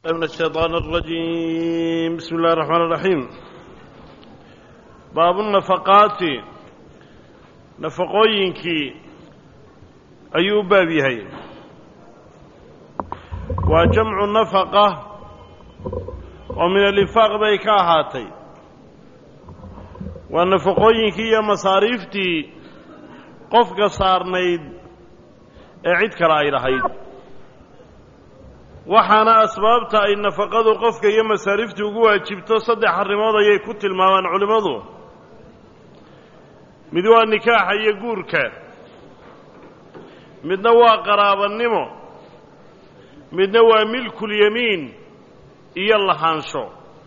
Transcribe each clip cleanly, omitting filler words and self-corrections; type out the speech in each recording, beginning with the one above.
من الشيطان الرجيم. بسم الله الرحمن الرحيم. باب النفقات نفقوينك أيوب بابيهي وجمع النفقة ومن الإنفاق بيكاهاتي والنفقوينك يا مصاريفتي قفك صارنيد أعيد كراي رهيد waxaana asbaabta ay nafaqadu qofka iyo masaarifta ugu waajibto saddex arrimood ayay ku tilmaamaan culimadu mid waa nikaaxa iyo guurka midna waa qaraabanimo midna waa milkul yamiin iyo lahaansho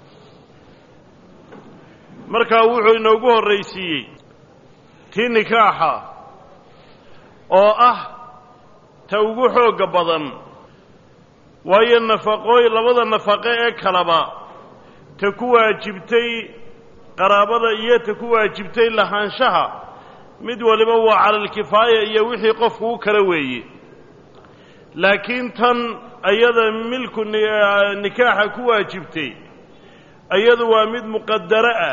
markaa wuxuu inoogu horraysiiyey tii nikaaxa oo ah ta ugu xoogga badan waayo labada nafaqo ee kalaba ta ku waajibtay qaraabada iyo ta ku waajibtay lahaanshaha mid waliba waa calalkifaaya iyo wixii qofku u kala weeye laakiin tan ayada milku nikaaxa ku waajibtay ayadu waa mid muqadaro ah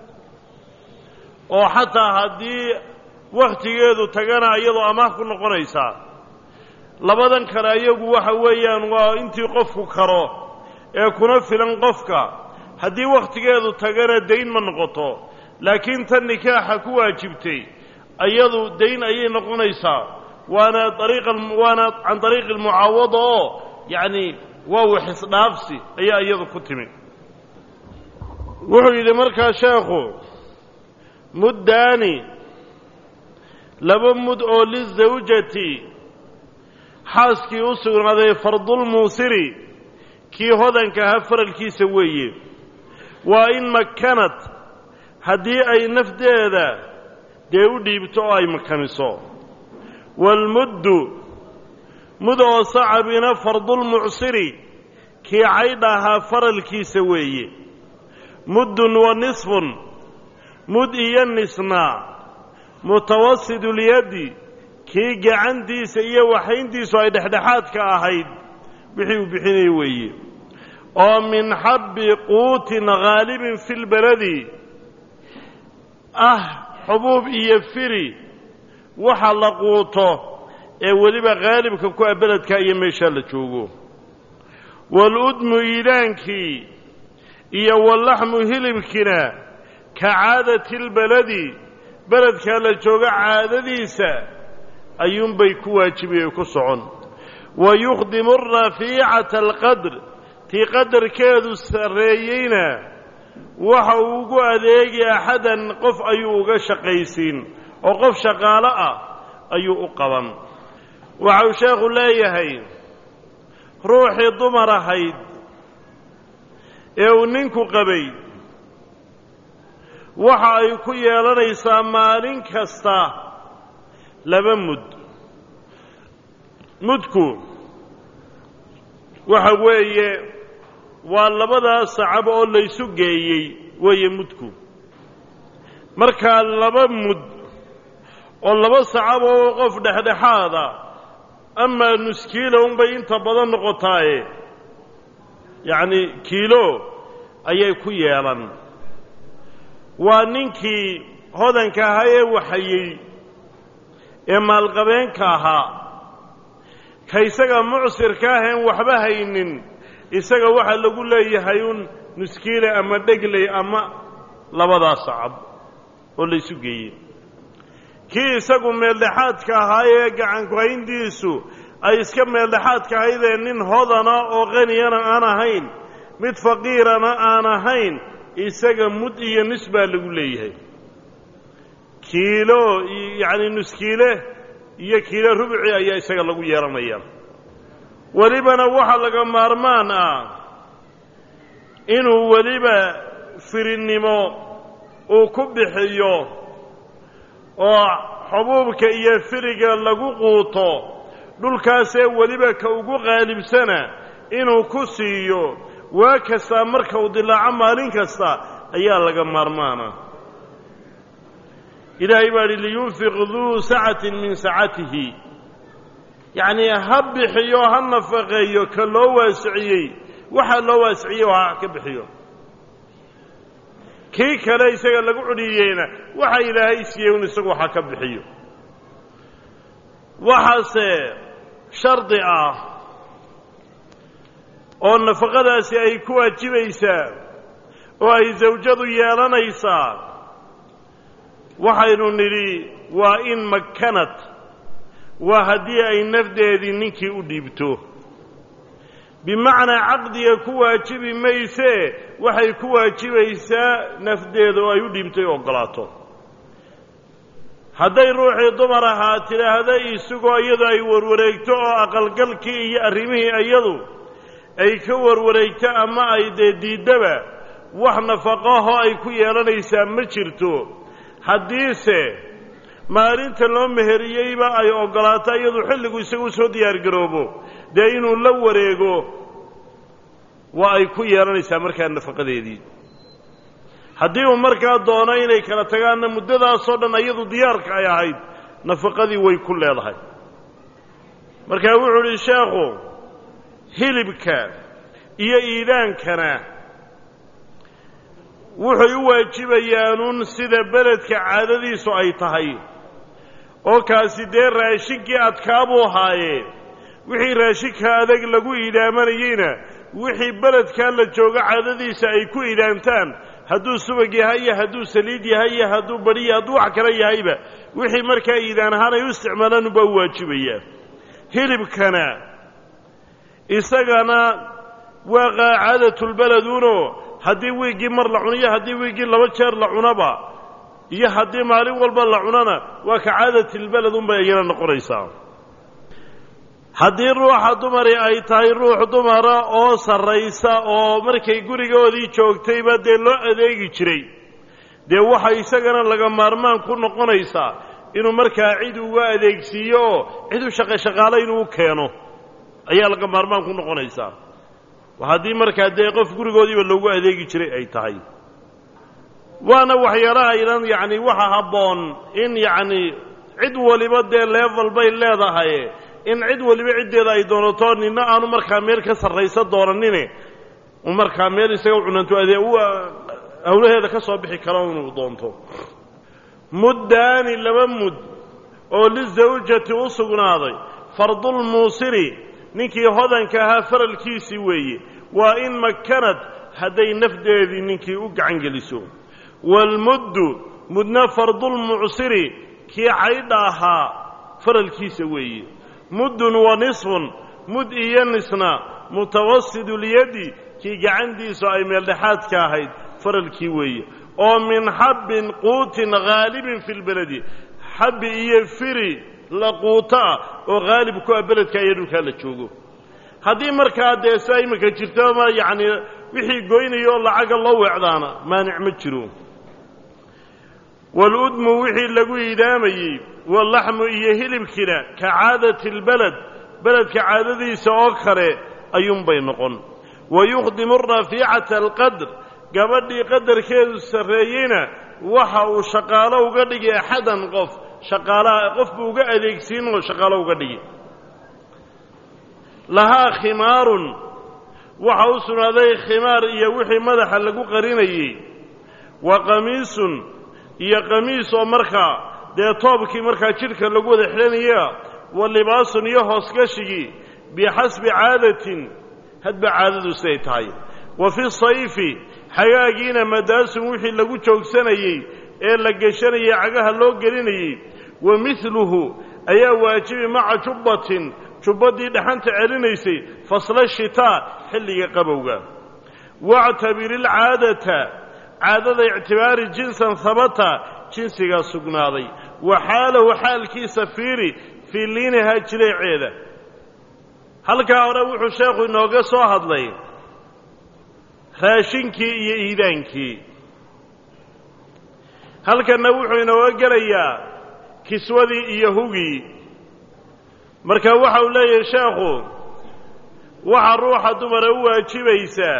oo xataa haddii wakhtigeedu tagana iyadoo amaah ku noqonaysaa labadan kale ayagu waxa weeyaan waa intii qofku karo ee kuna filan qofka haddii wakhtigeedu tagana dayn ma noqoto laakiin tan nikaaxa ku waajibtay ayadu dayn ayay noqonaysaa waana can dariiqi almucaawada oo yacni waa waxisdhaafsi ayaa iyadu ku timi wuxuu yidhi markaa sheekhu muddaani laba mud oo lizawjati xaaskii u sugnaaday fardulmuusiri kii hodankaha faralkiisa weeye waa in makanad haddii ay nafdeeda dee u dhiibto oo ay makaniso waalmuddu mud oo sacabina fardulmucsiri kii caydhahaa faralkiisa weeye muddun wa nisfun mud iyo nisna mutawasidulyaddi kii gacantiisa iyo waxayntiisu ay dhexdhexaadka ahayd wixii uu bixinaya weeye oo min xabbi quutin haalibin fi lbaladi xubuub iyo firi waxa la quuto ee weliba haalibka ku ah beledka iyo meeshaa la joogo waaludmu iilaankii iyo wallaxmu hilibkina ka caadati lbaladi beledkaa la joogo caadadiisa ayuunbay ku waajibayey ku socon wa yukhdimu rafiicata alqadr tii qadarkeedu sarreeyeyna waxa uu ugu adeegi axadan qof ayuu uga shaqaysiin oo qof shaqaalo ah ayuu u qaban waxau sheekhu leeyahay ruuxii dumar ahayd ee uu ninku qabay waxa ay ku yeelanaysaa maalin kasta laba mudku waxa weeye waa labadaas sacab oo laysu geeyey weeye mudku markaa laba mud oo laba sacab oo qof dhexdhexaada amaa nuskiilo unbay inta badan noqotaaye yacni kiilo ayay ku yeelan waa ninkii hodanka ahaa ee waxayey ee maalqabeenka ahaa ka isaga mucsirka aheen waxba haynin isaga waxaa lagu leeyahay un nuskiile ama dhegley ama labadaas sacab oo laysu geeyey kii isagu meeldhexaadka ahaa ee gacankuhayntiisu ay iska meeldhexaadka ahaydee nin hodana oo qaniyana aan ahayn mid faqiirana aan ahayn isaga mud iyo nis baa lagu leeyahay kiilo yacni nuskiile iyo kiilo rubci ayaa isaga lagu yeelanaya welibana waxa laga maarmaan ah inuu weliba firinnimo uu ku bixiyo oo xubuubka iyo firiga lagu quuto dhulkaasee weliba ka ugu qaalibsana inuu ku siiyo waa kastaa marka uu dilaaco maalin kasta ayaa laga maarmaana ilaahay baa idhi liyunfiq duu sacatin min sacatihi yacnii ha bixiyo ha nafaqeeyo ka loo waasiciyey waxaa loo waasiciyo ha ka bixiyo kii kale isaga lagu cudhiyeena waxa ilaahay siiyey un isagu ha ka bixiyo waxaase shardi ah oo nafaqadaasi ay ku waajibaysaa oo ay zawjadu yeelanaysaa waxaynu nidhi waa in makanad waa haddii ay nafdeedii ninkii u dhiibto bimacnaa caqdiga ku waajibi maysee waxay ku waajibaysaa nafdeeda oo ay u dhiibtay oggolaato hadday ruuxii dumar ahaa tidhaahda isagoo iyadu ay warwareegto oo aqalgalkii iyo arrimihii iyadu ay ka warwareegto ama ay dee diiddaba wax nafaqaho ay ku yeelanaysaa ma jirto haddiise maalinta loo meheriyeyba ay oggolaato iyadu xilligu isagu soo diyaargaroobo dee inuu la wareego waa ay ku yeelanaysaa markaa nafaqadeedii haddii uu markaa doono inay kala tagaanna muddadaasoo dhan iyadu diyaarka ay ahayd nafaqadii way ku leedahay markaa wuxuu idhi sheekhu hilibka iyo iidaankana wuxuy u waajibayaanuun sida beledka caadadiisu ay tahay oo kaasi dee raashinkii adkaabuu ahaayee wixii raashinka adag lagu iidaamanayeyna wixii beledkaa la joogo caadadiisa ay ku iidaamtaan hadduu subag yahay iyo hadduu saliid yahay iyo hadduu badhi hadduu wax kale yahayba wixii markaa iidaan ahaan ay u isticmaalaan unbaa u waajibayaa hilibkana isagana waa qaacadatulbeleduno haddii wiiggii mar la cuno iyo haddii wiiggii 2 jeer la cunaba iyo haddii maalin walba la cunana waa ka caadatilbeled unbay iyana noqonaysaa haddii ruuxa dumari ay tahay ruux dumara oo sarraysa oo markay gurigoodii joogtayba dee loo adeegi jiray dee waxa isagana laga maarmaan ku noqonaysaa inuu markaa cid uga adeegsiiyo oo cid u shaqaale inuu keeno ayaa laga maarmaan ku noqonaysaa haddii markaa dee qof gurigoodiiba loogu adeegi jiray ay tahay waana waxyaalaha idan yacni waxa habboon in yacni cid waliba dee level bay leedahay in cid waliba ciddeeda ay doonato nina aanu markaa meel ka sarraysa doonanine markaa meel isaga cunanto hawlaheeda ka soo bixi karo inuu doonto muddaani 2 mud oo lizawjati u sugnaaday fardulmuusiri ninkii hodanka ahaa faralkiisii weeye waa in makanad hadday nafdeedii ninkii u gacan geliso waalmuddu mudna fardulmucsiri kii caydha ahaa faralkiisa weeye muddun wa nisfun mud iyo nisna mutawasidulyadi kii gacantiisu ay meeldhexaadka ahayd faralkii weeye oo min xabbin quutin haalibin fi lbeledi xabbi iyo firi la quuto ah oo haalib ku ah beledka iyo dhulkaa la joogo haddii markaa dee saa iminka jirto ma yacni wixii goynaya oo lacaga loo weecdaana maanic ma jiro waaludmu wixii lagu iidaamayey wallaxmu iyo hilibkina ka caadati lbeled beledka caadadiisa oo kale ayuunbay noqon wayukhdimu rafiicata alqadr gabadhii qadarkeedu sarreeyeyna waxa uu shaqaalo uga dhigi axadan qof shaqaalaha qof buu uga adeegsiin oo shaqaalo uga dhigi lahaa khimaarun waxa u sugnaaday khimaar iyo wixii madaxa lagu qarinayey wa qamiisun iyo qamiis oo markaa dee toobkii markaa jidhka lagu wada xidhanaya wa libaasun iyo hoosgashigii bixasbi caadatin hadba caadadu siday tahay wa fi sayfi xagaagiina madaasun wixii lagu joogsanayey ee la geshanayey cagaha loo gelinayey wa midluhu ayaa waajibi maca jubbatin jubbadii dhaxanta celinaysay fasla shitaa xilliga qabowga wactabiri alcaadata caadada ictibaari jinsan habata jinsigaa sugnaaday wa xaalahu xaalkiisa fiiri fii liinihaa jileeceeda halkaa hore wuxuu sheekhu inooga soo hadlay raashinkii iyo iidaankii halkanna wuxuu inooga gelayaa kiswadii iyo hugii marka waxa uu leeyahay sheekhu waxa ruuxa dumara u waajibaysaa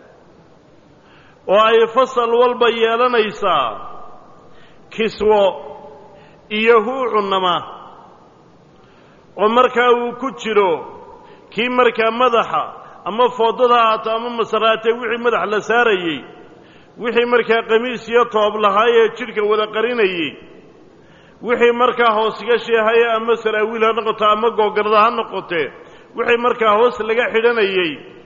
oo ay fasal walba yeelanaysaa kiswo iyo huu cunnama oo markaa uu ku jiro kii markaa madaxa ama foodada haato ama masaraatee wixii madax la saarayey wixii markaa qamiis iyo toob lahaayee jidhka wada qarinayey wixii markaa hoosga sheehaya ama saraawiil ha noqoto ama googarda ha noqotee wixii markaa hoos laga xidhanayey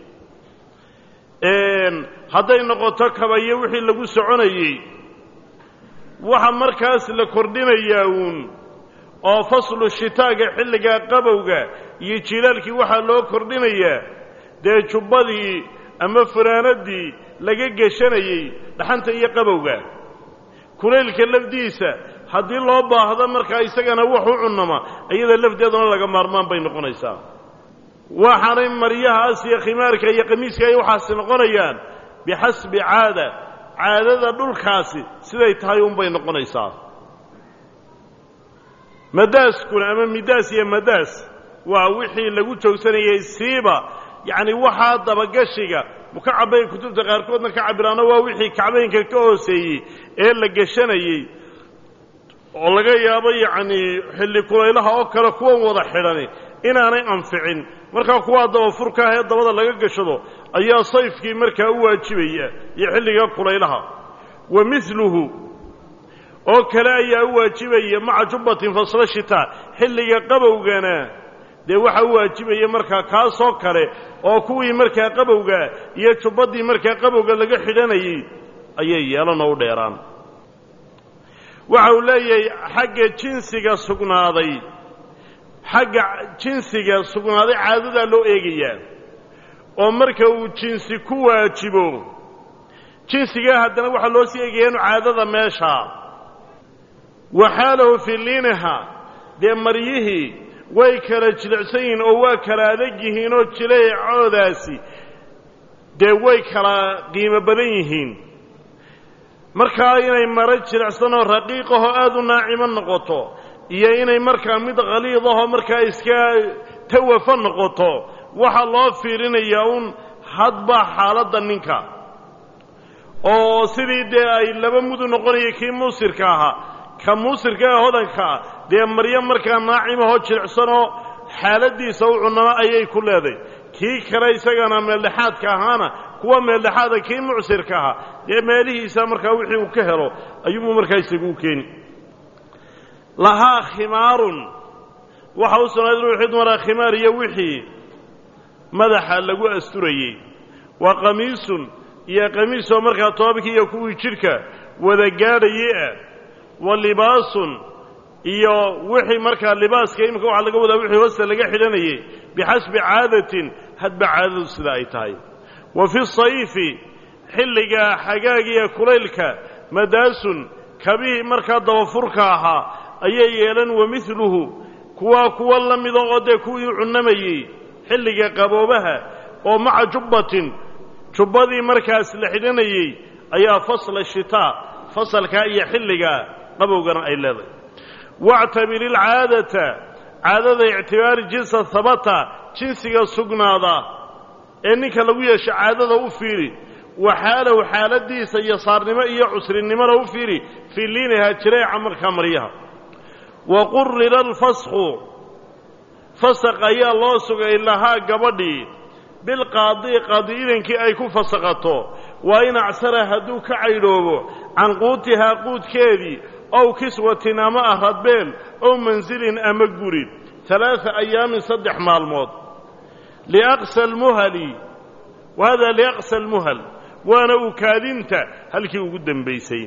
hadday noqoto kabayo wixii lagu soconayey waxa markaas la kordhinayaa uun oo faslu shitaaga xilliga qabowga iyo jilaalkii waxaa loo kordhinayaa dee jubbadii ama fanaanadii laga geshanayey dhaxanta iyo qabowga kulaylka lafdiisa haddii loo baahdo markaa isagana wax u cunnama iyada lafdeeduna laga maarmaan bay noqonaysaa waxaanay maryahaas iyo khimaarka iyo qamiiska ay waxaasi noqonayaan bixasbi caadada dhulkaasi siday tahay unbay noqonaysaa madaaskuna ama midaas iyo madaas waa wixii lagu joogsanayay siiba yacni waxaa dabagashiga mukacabay kutubta qaarkoodna ka cabiraano waa wixii kacbaynka ka hooseeyey ee la geshanayey oo laga yaabo yacni xilli kulaylaha oo kale kuwan wada xidhani inaanay anficin markaa kuwaa dabafurka ah ee dabada laga gashado ayaa sayfkii markaa u waajibaya iyo xilliga kulaylaha wa miluhu oo kale ayaa u waajibaya maca jubbatin fasla shitaa xilliga qabowgana dee waxa u waajibaya markaa kaasoo kale oo kuwii markaa qabowga iyo jubbadii markaa qabowga laga xidhanayey ayay yeelanoo u dheeraan waxa uu leeyahay xagga jinsiga sugnaaday caadadaa loo eegayaa oo marka uu jinsi ku waajibo jinsigaa haddana waxaa loo sii eegaya inu caadada meesha waxaalahu fii liiniha dee maryihii way kala jilicsan yihiin oo waa kala adag yihiin oo jileecoodaasi dee way kala qiimo badan yihiin markaa inay maro jilicsan oo raqiiqahoo aada u naacimo noqoto iyo inay markaa mid khaliidahoo markaa iska tawafa noqoto waxaa loo fiirinayaa uun hadba xaaladda ninka oo sidii dee ay laba mudu noqonaya kii muusirka ahaa ka muusirka ee hodankaa dee maryo markaa naacimahoo jilicsanoo xaaladdiisa u cunnama ayay ku leeday kii kale isagana meeldhexaadka ahaana kuwa meeldhexaada kii mucsirka ahaa dee meelihiisa markaa wixii uu ka helo ayuubuu markaa isagu u keeni lahaa khimaarun waxa u sugnaaday ruuxii dumaraa khimaar iyo wixii madaxa lagu asturayey waa qamiisun iyo qamiisoo markaa toobabkii iyo kuwii jidhka wada gaadhayey ah wa libaasun iyo wixii markaa libaaska iminka waxaa laga wadaa wixii hoosta laga xidhanayey bixasbi caadatin hadba caadadu sida ay tahay wa fi sayfi xilliga xagaagiya kulaylka madaasun kabihii markaa dabafurka ahaa ayay yeelan wa miluhu kuwa la mida oo dee kuwii cunnamayey xilliga qaboobaha oo maca jubbatin jubbadii markaas la xidhanayey ayaa fasla shitaa fasalkaa iyo xilliga qabowgana ay leedahay wactabir ilcaadata caadada ictibaari jinsa habata jinsiga sugnaada ee ninka lagu yeesho caadada u fiiri waxaalahu xaaladiisa iyo saarnimo iyo cusrinimona u fiiri fii liinihaa jireeca markaa maryaha wa qurrira alfasku fasaq ayaa loo sugay lahaa gabadhii bilqaadi qaadi idankii ay ku fasaqato waa in acsara hadduu ka caydhoobo can quutihaa quudkeedii ow kiswatin ama ah radbeel ow mansilin ama guri 3 ayaamin 3 maalmood liaqsa almuhali wahada liaqsa almuhal waana ukaadinta halkii ugu dambaysay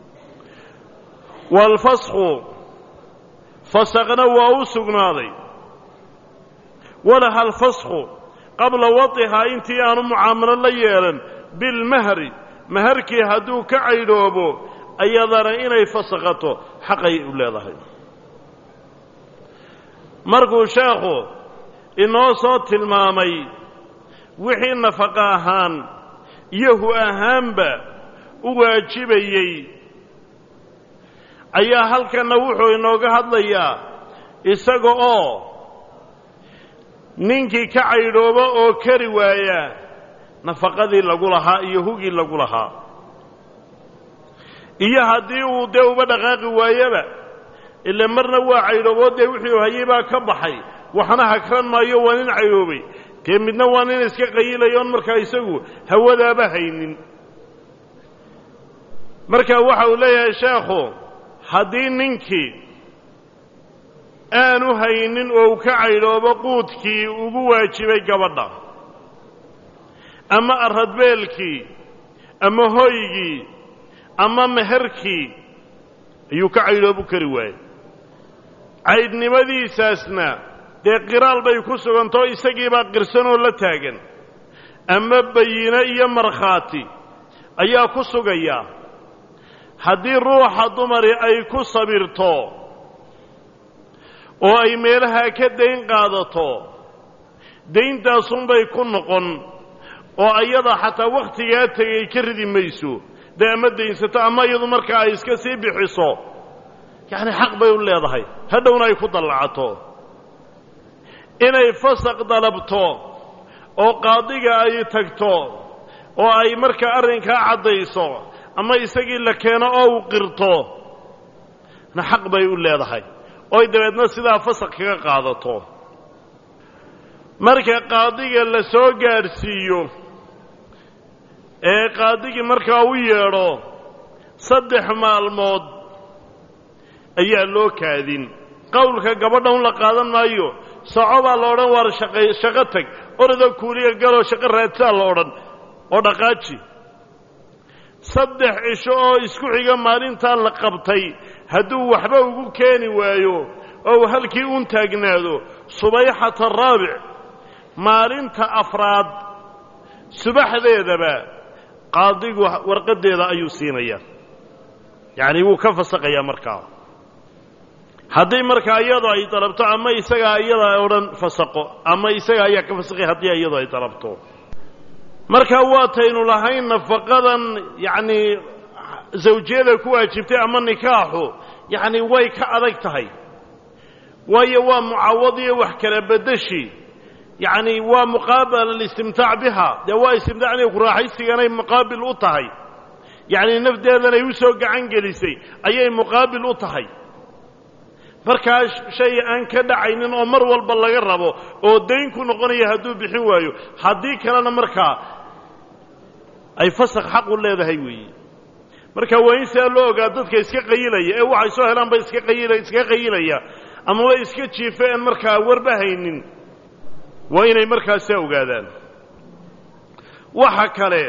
waalfasku fasaqna waa u sugnaaday walaha alfasku qabla wadihaa intii aanu mucaamalo la yeelan bilmahri maharkii hadduu ka caydhoobo ayadana inay fasaqato xaqay u leedahay markuu sheekhu inoo soo tilmaamay wixii nafaqa ahaan iyo hu ahaanba u waajibayey ayaa halkanna wuxuu inooga hadlayaa isaga oo ninkii ka caydhooba oo kari waaya nafaqadii lagu lahaa iyo hugii lagu lahaa iyo haddii uu dee uba dhaqaaqi waayaba ila marna waa caydhooboo dee wixii hayey baa ka baxay waxna hakran maayo waa nin caydhoobay kee midna waa nin iska qayilayoon markaa isagu hawadaaba haynin marka waxa uu leeyahay sheekhu haddii ninkii aanu haynin oo ka caydhoobo quudkii ugu waajibay gabadha ama aradbeelkii ama hoygii ama meherkii ayuu ka caydhoobu kari waayey caydhnimadiisaasna dee qiraal bay ku sugantao isagiibaa qirsanoo la taagan ama bayine iyo markhaati ayaa ku sugaya haddii ruuxa dumari ay ku sabirto oo ay meelahaa ka dayn qaadato dayntaasunbay ku noqon oo ayada xataa wakhtigaa tegay ka ridi mayso dee ama daynsato ama iyadu markaa ay iska sii bixiso yacni xaq bay u leedahay hadhowna ay ku dallacato inay fasaq dalabto oo qaadiga ay tagto oo ay markaa arrinkaa caddayso ama isagii la keeno oo uu qirto na xaq bay u leedahay oy dabeedna sidaa fasaq kaga qaadato marka qaadiga la soo gaadhsiiyo ee qaadigii markaa u yeedho 3 maalmood ayaa loo kaadin qowlka gabadha un la qaadan maayo soco baa la odhan waar shaqo tag orodoo kuuliya galoo shaqo raadsaa la odhan oo dhaqaaji 3 cisho oo isku xiga maalintaan la qabtay hadduu waxba ugu keeni waayo oo halkii uun taagnaado subayxata araabic maalinta afraad subaxdeedaba qaadigu warqadeeda ayuu siinayaa yacni wuu ka fasaqayaa markaa haddii markaa iyadoo ay dalabto ama isagaa iyada odhan fasaqo ama isaga ayaa ka fasaqay haddii iyadoo ay dalabto markaa waataynu lahayn nafaqadan yacni zawjiyada ku waajibtay ama nikaaxu yacni way ka adag tahay waayo waa mucaawad iyo wax kala beddeshi yacni waa muqaabala alistimtaac biha dee waa istimtaacnay ku raaxaysiganay muqaabil u tahay yacni nafdeedanay u soo gacan gelisay ayay muqaabil u tahay markaa shay aan ka dhacaynin oo mar walba laga rabo oo dayn ku noqonaya hadduu bixin waayo haddii kalena markaa ay fasakh xaq u leedahay weeye marka waa in sidaa loo ogaa dadka iska qayilaya ee waxay soo helaan bay iska qayilaya ama way iska jiifeen markaa warba haynin waa inay markaa saa ogaadaan waxa kale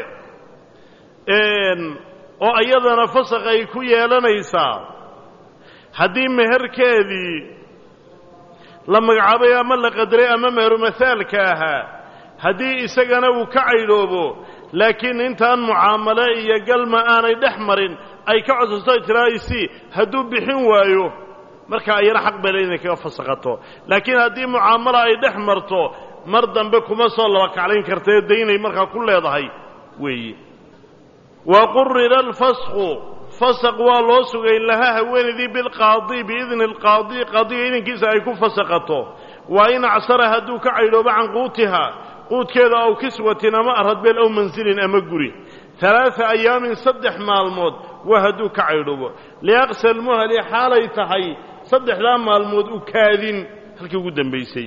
oo iyadana fasakh ay ku yeelanaysaa haddii meherkeedii la magacaabay ama la qadaray ama meheru masaalka ahaa haddii isagana uu ka caydhoobo laakiin intaan mucaamale iyo galma aanay dhex marin ay ka codsato tiraaysi hadduu bixin waayo marka ayana xaq bay leedahay inay kaga fasakhato laakiin haddii mucaamala ay dhex marto mar dambe kuma soo laba kaclayn kartee daynay markaa ku leedahay weeye wa qurrira alfasqu fasaq waa loo sugay lahaa haweenaydii bilqaadi biidni alqaadi qaadiga idinkiisa ay ku fasaqato waa in acsara hadduu ka caydhoobo can quutiha quudkeeda aw kiswatin ama aradbeel aw mansilin ama guri 3 ayaamin 3 maalmood waa hadduu ka caydhoobo liaqsa almuhli xaalay tahay 3 maalmood u kaadin halkii ugu dambaysay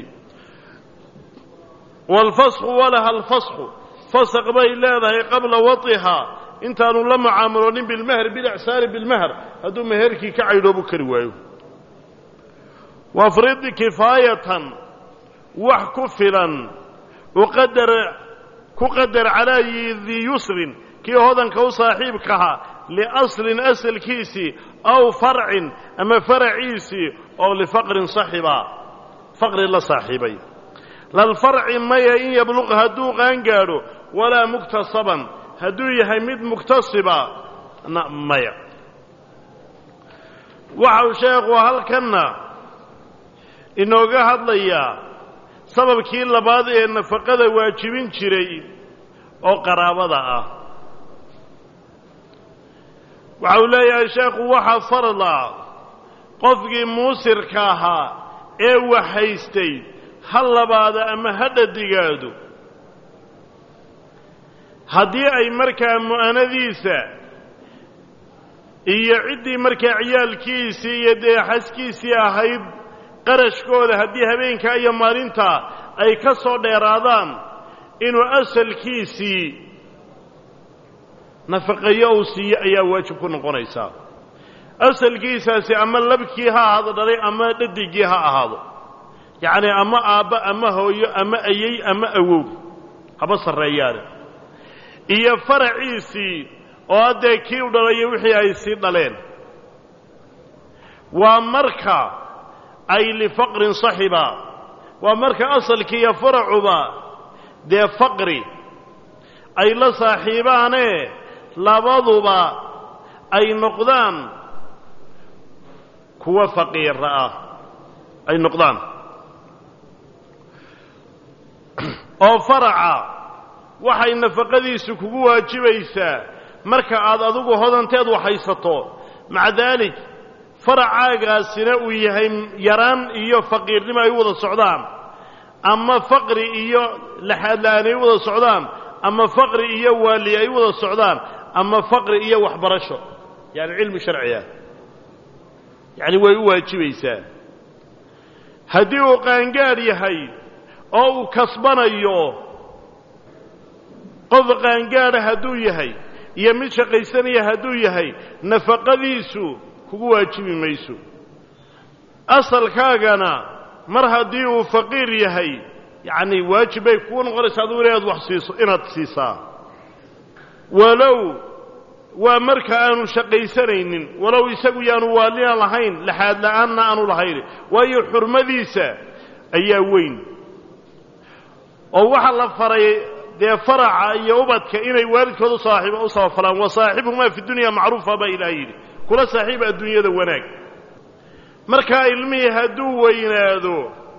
waalfasqu walaha alfasqu fasaq bay leedahay qabla watiha intaanu la mucaamaloonin bilmahr bilacsaari bilmahr hadduu meherkii ka caydhoobu kari waayo wafrid kifaayatan wax ku filan ku qadar calaa dii yusrin kii hodanka u saaxiibkahaa liaslin asalkiisii aw farcin ama faraciisii oo lifaqrin saxiba faqri la saaxiibay lalfarci maya in yabluq hadduu qaangaadho walaa muktasaban hadduu yahay mid muktasiba maya waxau sheekhu halkanna inooga hadlayaa sababkii labaad ee nafaqada waajibin jiray oo qaraabada ah waxau leeyahay sheekhu waxaa farda qofkii muusirka ahaa ee waxhaystay ha labaada ama ha dhadigaado haddii ay markaa mu'anadiisa iyo ciddii markaa ciyaalkiisii iyo dee xaskiisii ahayd qarashkooda haddii habeenka iyo maalinta ay ka soo dheeraadaan inuu asalkiisii nafaqeeyo uu siiyo ayaa waajib ku noqonaysaa asalkiisaasi ama labkii ha ahaado dhalay ama dhadigii ha ahaado yacni ama aabba ama hooyo ama ayey ama awow haba sarreeyaane iyo faraciisii oo haddee kii u dhalayo wixii ay sii dhaleen waa marka ay lifaqrin saxiba waa marka asalkii iyo faracuba dee faqri ay la saaxiibaane labaduba ay noqdaan kuwa faqiira ah ay noqdaan oo faraca waxay nafaqadiisu kugu waajibaysaa marka aad adigu hodanteed waxaysato maca daalik faracaagaasina uu yahay yaraan iyo faqiirnimo ay u wada socdaan ama faqri iyo laxaadla'aan ay u wada socdaan ama faqri iyo waali ay u wada socdaan ama faqri iyo waxbarasho yani cilmi sharciya yacni way u waajibaysaa haddii uu qaangaadh yahay oo uu kasbanayo qof qaangaadha hadduu yahay iyo mid shaqaysanaya hadduu yahay nafaqadiisu kugu waajibi mayso asalkaagana mar haddii uu faqiir yahay yacni waajib bay kuu noqonaysaa adigu inaad wax siiso inaad siisaa walow waa marka aanu shaqaysanaynin walow isagu yaanu waalina lahayn laxaad la'aanna aanu lahayn waayo xurmadiisa ayaa weyn oo waxaa la faray dee faraca iyo ubadka inay waalidkooda u sabafalaan wa saaxibuhumaa fi dunya macruufa baa ilaah yidhi kula saaxiiba adduunyada wanaag markaa ilmihii hadduu weynaado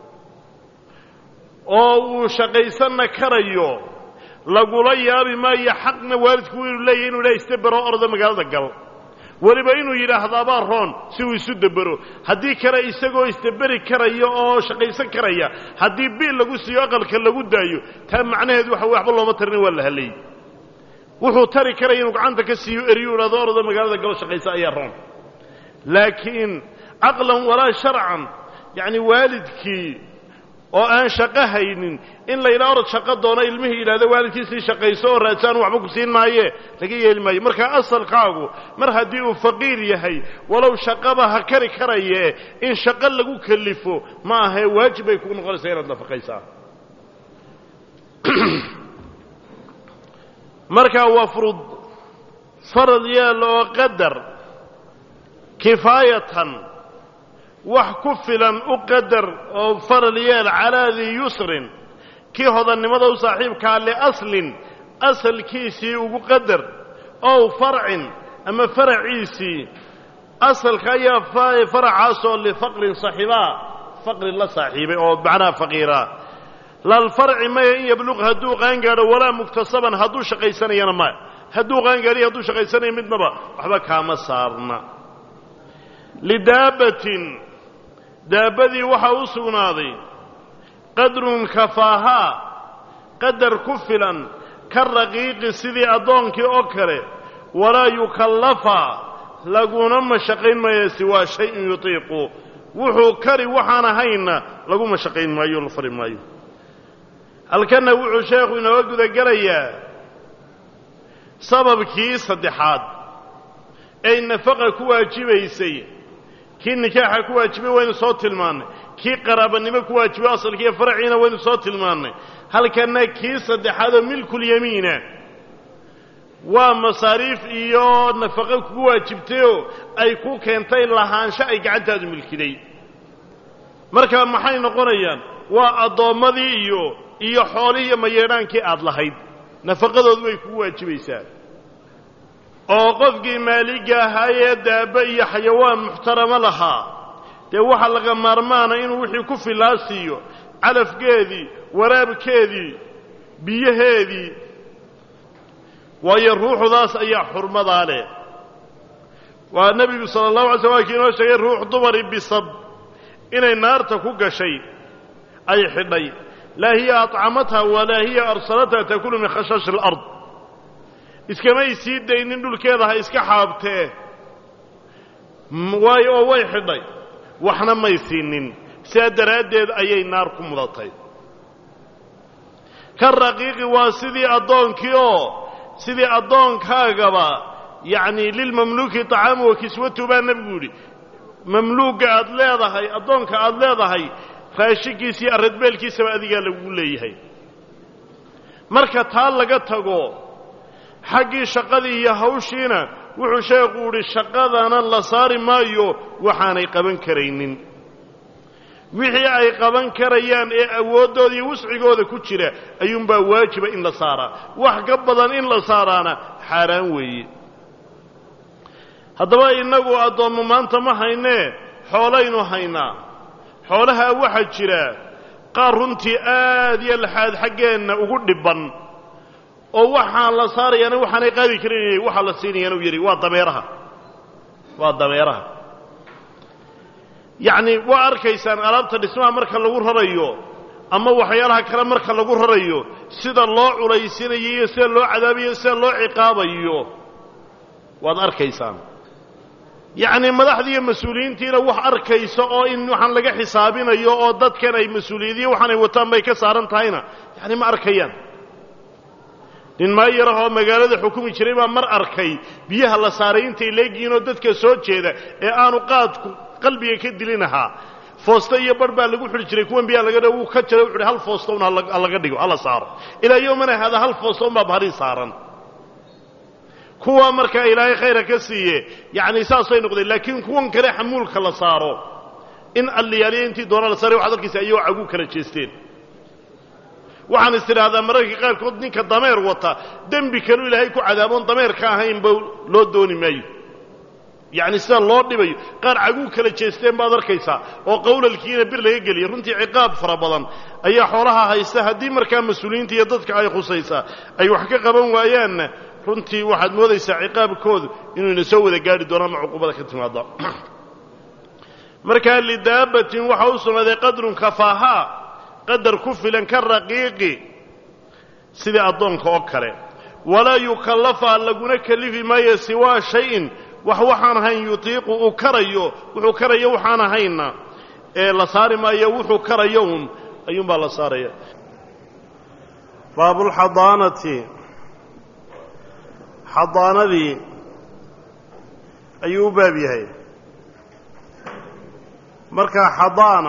oo uu shaqaysanna karayo lagula yaabi maayo xaqna waalidku inuu leeyahy inu ilaha isdabero orda magaalada gal weliba inuu yidhaahdaabaa roon si uu isu debero haddii kale isagoo isdaberi karaya oo shaqaysan karaya haddii biil lagu siiyo aqalka lagu daayo taa macnaheedu waxa waxba looma tarin waa la halay wuxuu tari karaya inuu gacanta ka siiyo eriyu idhahdo orda magaalada gal shaqaysa ayaa roon laakiin caqlan walaa sharcan yacni waalidkii oo aan shaqo haynin in la yidhaha orod shaqo doono ilmihii yidhahdo waalidkiisii shaqayso oo raadsaanu waxba ku siin maaye laga yeeli maayo markaa asalkaagu mar haddii uu faqiir yahay walow shaqaba ha kari karaye in shaqo lagu kelifo ma ahee waajib bay kugu noqonaysaa inaad nafaqaysaa markaa waa furud farad yeel oo qadar kifaayatan wax ku filan u qadar oo faral yeel calaa dii yusrin kii hodannimada u saaxiibkaa liaslin asalkiisii ugu qadar ow farcin ama faraciisii asalka ayaa faracaasoo lifaqrin saxiibaa faqri la saaxiibay oo macnaha faqiira lalfarci maya in yabluq hadduu qaangaadho walaa muktasaban hadduu shaqaysanayana maya hadduu qaangaadhiyo hadduu shaqaysanayo midnaba waxba kaama saarna lidaabatin daabbadii waxaa u sugnaaday qadrun kafaahaa qadar ku filan ka raqiiqi sidii addoonkii oo kale walaa yukallafa laguna mashaqayn maayo siwaa shay-in yutiiqu wuxuu kari waxaan ahaynna lagu mashaqayn maayo la fari maayo halkanna wuxuu sheekhu inooga gudagelayaa sababkii saddexaad ay nafaqa ku waajibaysay kii nikaaxa ku waajibay waynu soo tilmaannay kii qaraabanimo ku waajibay asalkiiyo faraciina waynu soo tilmaannay halkanna kii saddexaadoo milkulyamiina waa masaariif iyo nafaqo kugu waajibtayoo ay ku keentay lahaansho ay gacantaadu milkiday markaa maxay noqonayaan waa addoommadii iyo xoolihii iyo mayeedhaankii aad lahayd nafaqadoodu way kugu waajibaysaa oo qofkii maaliga ahaayee daabba iyo xayawaan muxtaramo lahaa dee waxa laga maarmaana inuu wixii ku filaa siiyo calafkeedii waraabkeedii biyaheedii waayo ruuxdaas ayaa xurmadaa leh waa nebigu sala allahu alay slam waa kii inoo sheegay ruux dumari bisab inay naarta ku gashay ay xidhay laa hiya atcamatha walaa hiya arsalatha takulu min khashaashi alard iskamay sii daynin dhulkeeda ha iska xaabtee waayo oo way xidhay waxna may siinin sidaa daraaddeed ayay naar ku mudatay ka raqiiqi waa sidii addoonkii oo sidii addoonkaagaba yacni lilmamluuki طacaamu wa kiswatu baa nebigu yidhi mamluuga aad leedahay addoonka aad leedahay raashinkiisa iyo arradbeelkiisaba adigaa lagu leeyahay marka taa laga tago xaggii shaqadii iyo hawshiina wuxuu sheekhu yidhi shaqadana la saari maayo waxaanay qaban karaynin wixii ay qaban karayaan ee awooddooda iyo wuscigooda ku jira ayuunbaa waajiba in la saaraa wax ka badan in la saaraana xaaraan weeye haddaba innagu addoommo maanta ma haynee xoolaynu haynaa xoolahaa waxaa jira qaar runtii aad iyo laxaad xaggeenna ugu dhibban oo waxaan la saarayaana waxaanay qaadi karin waxaa la siinayaana u yidhi waa dameeraha yacni waa arkaysaan alaabta dhismaha marka lagu rarayo ama waxyaalaha kale marka lagu rarayo sida loo culaysinayo iyo sida loo cadaabayo sida loo ciqaabayo waad arkaysaan yacni madaxdii iyo mas-uuliyiintiina wax arkaysa oo in waxaan laga xisaabinayo oo dadkan ay mas-uuliyadiyo waxaanay wataan bay ka saaran tahayna yacni ma arkayaan nin maayarah oo magaalada xukumi jiray baa mar arkay biyaha la saaray intay leegihiinoo dadka soo jeeda ee aanu qaadku qalbiga ka dilinahaa foosto iyo bar baa lagu xidhi jiray kuwan biyaha laga dhigo wuu ka jira wuxu uhi hal foosto un halaga dhigo hala saaro ilaa yowmana hada hal foosto unbaa bahrii saaran kuwa markaa ilaahay khayra ka siiye yacni saasay noqdeen laakiin kuwan kale xamuulka la saaro in alliyaaliya intii doona la saaray waxaad arkaysa ayagoo cagu kala jeesteen waxaan is tidhaahdaa mararka qaarkood ninka dameer wata dembi kaleu ilaahay ku cadaaboon dameer ka ahaynba loo dooni maayo yacni sida loo dhibayo qaar caguu kala jeesteen baad arkaysaa oo qawlalkiina bir laga geliya runtii ciqaab fara badan ayaa xoolaha haysta haddii markaa mas-uuliyiinta iyo dadka ay khusaysaa ay wax ka qaban waayaanna runtii waxaad moodaysaa ciqaabkoodu inuu ina soo wada gaadhi doono ama cuqubada ka timaada markaa lidaabatin waxa u sugnaaday qadrun kafaahaa qadar ku filan ka raqiiqi sidii addoonka oo kale walaa yukallafa laguna kalifi maayo siwaa shayin waxaan ahayn yutiiqu uu karayo wuxuu karayo waxaan ahayna ee la saari maayo wuxuu karayo un ayuunbaa la saaraya baabulxadaanati xadaanadii ayuu u baab yahay markaa xadaana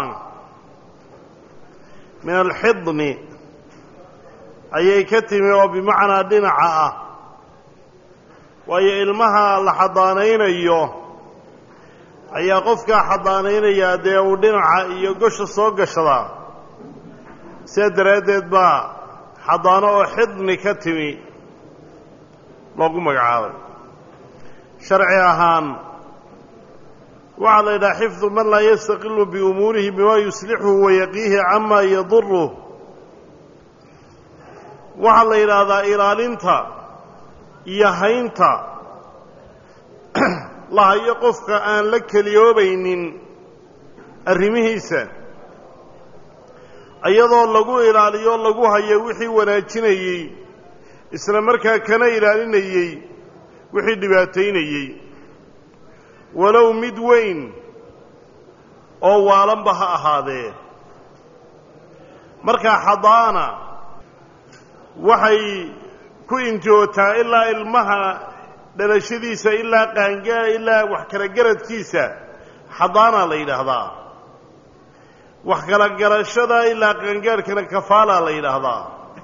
min alxidni ayay ka timi oo bimacnaa dhinaca ah waayo ilmaha la xadaanaynayo ayaa qofkaa xadaanaynayaa dee uu dhinaca iyo gosha soo gashadaa sidaa daraaddeed baa xadaano oo xidni ka timi loogu magacaabay sharci ahaan waxaa la yidhaha xifdu man laa yastaqilu biumuurihi bima yuslixuhu wayaqiihi camaa yaduruh waxaa la yidhaahdaa ilaalinta iyo haynta la hayo qofka aan la keliyoobaynin arrimihiisa iyadoo lagu ilaaliyo lagu hayo wixii wanaajinayey isla markaa kana ilaalinayey wixii dhibaataynayey walow mid weyn oo waalanba ha ahaadee markaa xadaana waxay ku intihootaa ilaa ilmaha dhalashadiisa ilaa qaangaa ilaa wax kala garadkiisa xadaana la yidhaahdaa wax kala garashada ilaa qaangaarhkana kafaalaa la yidhaahdaa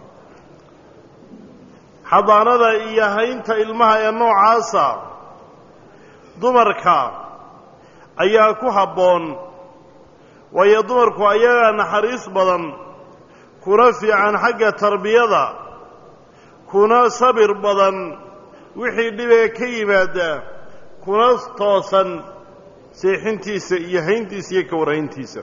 xadaanada iyo haynta ilmaha ee noocaasa dumarka ayaa ku habboon waayo dumarku ayagaa naxariis badan kuna fiican xagga tarbiyada kuna sabir badan wixii dhibee ka yimaada kuna toosan seexintiisa iyo hayntiisa iyo ka warhayntiisa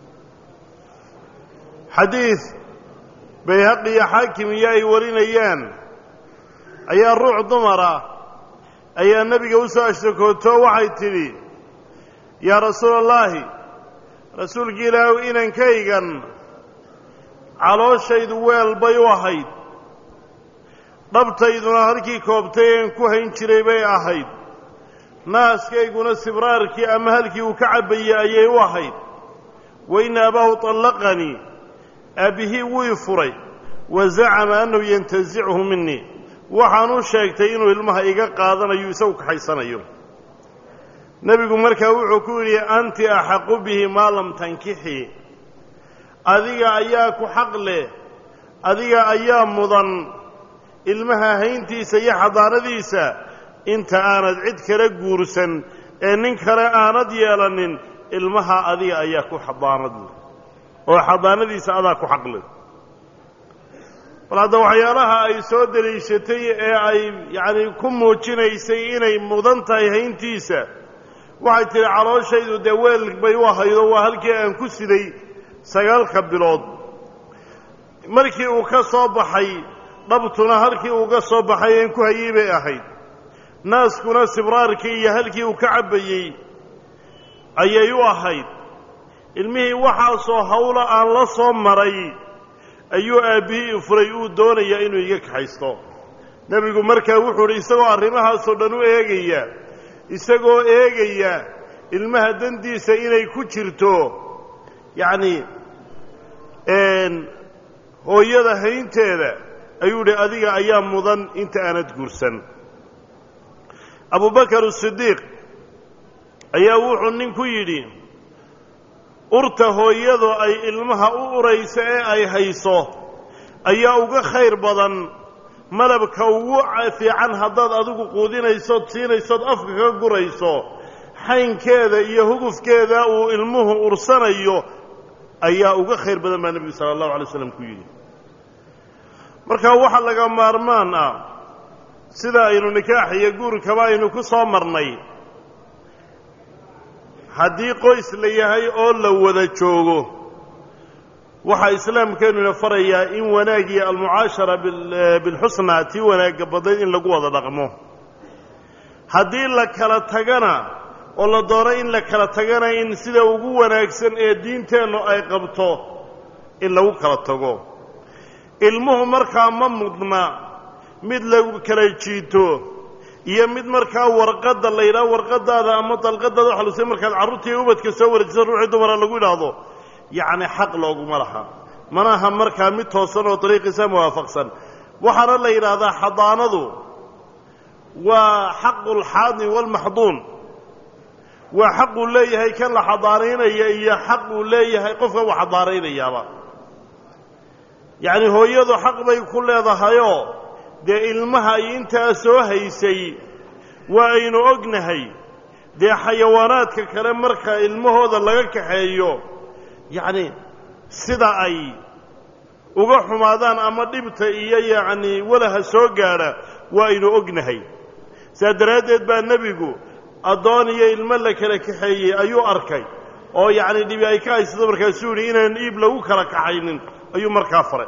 xadiid bayhaqi iyo xaakim iyo ay warinayaan ayaa ruux dumara ayaa nebiga u soo ashtakootoo waxay tidhi yaa rasuula allaahi rasuulki ilaahu inankaygan calooshaydu weel bay u ahayd dhabtayduna halkii koobtay een ku hayn jiray bay ahayd naaskayguna sibraarkii ama halkii uu ka cabbayey ayay u ahayd wain abaahu طallaqanii aabihii wii furay wazacama annahu yantazichu minii waxaanuu sheegtay inuu ilmaha iga qaadanayo isagu kaxaysanayo nebigu markaa wuxuu ku yidhi anti axaqu bihi maa lam tankixii adiga ayaa ku xaq leh adiga ayaa mudan ilmaha hayntiisa iyo xadaanadiisa inta aanad cid kala guursan ee nin kale aanad yeelanin ilmaha adiga ayaa ku xadaanad leh oo xadaanadiisa adaa ku xaq leh bal hadda waxyaalaha ay soo deliishatay ee ay yacni ku muujinaysay inay mudan tahay hayntiisa waxay tihi calooshaydu dee weel bay u ahaydo waa halkii aan ku siday 9 bilood markii uu ka soo baxay dhabtuna halkii uu ka soo baxay aan ku hayay bay ahayd naaskuna sibraarkii iyo halkii uu ka cabbayey ayay u ahayd ilmihii waxaasoo hawla aan la soo maray ayuu aabbihii furay uu doonayaa inuu iga kaxaysto nebigu markaa wuxuu idhi isagoo arrimahaasoo dhan u eegaya isagoo eegaya ilmaha dandiisa inay ku jirto yacni hooyada haynteeda ayuu idhi adiga ayaa mudan inta aanad guursan abubakar asidiiq ayaa wuxuu nin ku yidhi urta hooyadu ay ilmaha u urayso ee ay hayso ayaa uga khayr badan malabka ugu fiican haddaad adigu quudinaysood siinaysood afka ka gurayso xaynkeeda iyo hugufkeeda uu ilmuhu ursanayo ayaa uga khayr badan baa nebigu sala allahu alay waslam ku yidhi markaa waxa laga maarmaan ah sida aynu nikaax iyo guurkaba aynu ku soo marnay haddii qoys la yahay oo la wada joogo waxaa islaamkeennuna farayaa in wanaag iyo almucaashara bilxusnaa tii wanaagga badnayd in lagu wada dhaqmo haddii la kala tagana oo la doono in la kala tagana in sida ugu wanaagsan ee diinteennu ay qabto in lagu kala tago ilmuhu markaa ma mudna mid lagu kala jiito iyo mid markaa warqadda la yidhaho warqadaada ama dalqadaada waxa lusay markaad carruurtii ubadka soo wareejisa ruuxii dumara lagu yidhaahdo yacni xaq looguma laha manaha markaa mid toosan oo dariiqiisa muwaafaqsan waxaana la yidhaahdaa xadaanadu waa xaqu lxaadni waalmaxduun waa xaquu leeyahay kan la xadaanaynaya iyo xaq uu leeyahay qofka uu xadaanaynayaaba yacni hooyadu xaq bay ku leedahayoo dee ilmaha ay intaa soo haysay waa aynu ognahay dee xayawaanaadka kale marka ilmahooda laga kaxeeyo yacni sida ay uga xumaadaan ama dhibta iyo yacni walaha soo gaadha waa aynu ognahay saa daraaddeed baa nebigu addoon iyo ilmo la kala kaxeeyey ayuu arkay oo yacni dhibi ay ka haysato markaasuu yidhi inaan iib lagu kala kaxaynin ayuu markaa faray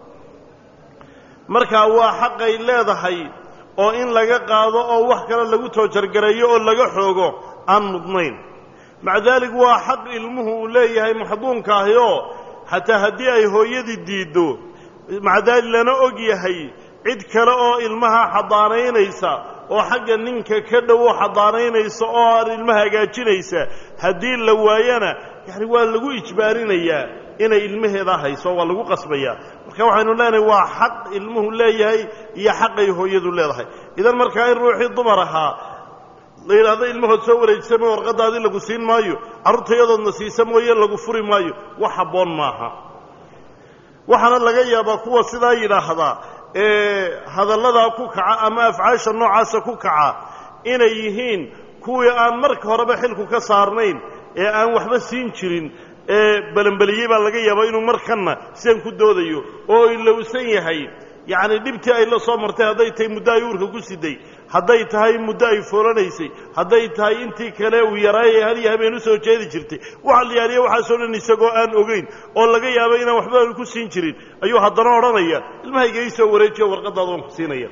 markaa waa xaqay leedahay oo in laga qaado oo wax kale lagu toojargareeyo oo laga xoogo aan mudnayn maca daalik waa xaq ilmuhu uu leeyahay maxduunka ahi oo xataa haddii ay hooyadii diiddo maca daalik lana og yahay cid kale oo ilmaha xadaanaynaysa oo xagga ninka ka dhowo xadaanaynaysa oo aan ilmaha hagaajinaysa haddii la waayana yacni waa lagu ijbaarinayaa inay ilmaheeda hayso waa lagu qasbayaa marka waxaynu leenahay waa xaq ilmuhu leeyahay iyo xaqay hooyadu leedahay idan markaa in ruuxii dumar ahaa la yidhaahdo ilmahood soo wareejisama warqadaadii lagu siin maayo carruurtayadoodna siisa mooye lagu furi maayo wax habboon maaha waxaana laga yaabaa kuwa sidaa yidhaahdaa ee hadalladaa ku kaca ama afcaasha noocaasa ku kaca inay yihiin kuwii aan marka horeba xilku ka saarnayn ee aan waxba siin jirin balanbaliyey baa laga yaabaa inuu markanna sidan ku doodayo oo ilowsan yahay yacni dhibtii ay la soo martay hadday tahay muddo ay uurka ku siday hadday tahay muddo ay foolanaysay hadday tahay intii kale uu yaraayay had iyo habeen u soo jeedi jirtay waxa la yaariya waxaasoo dhan isagoo aan ogeyn oo laga yaabo inaan waxba aanu ku siin jirin ayuu haddana odhanaya ilmahayga ii soo wareejiyo warqadaada waan ku siinaya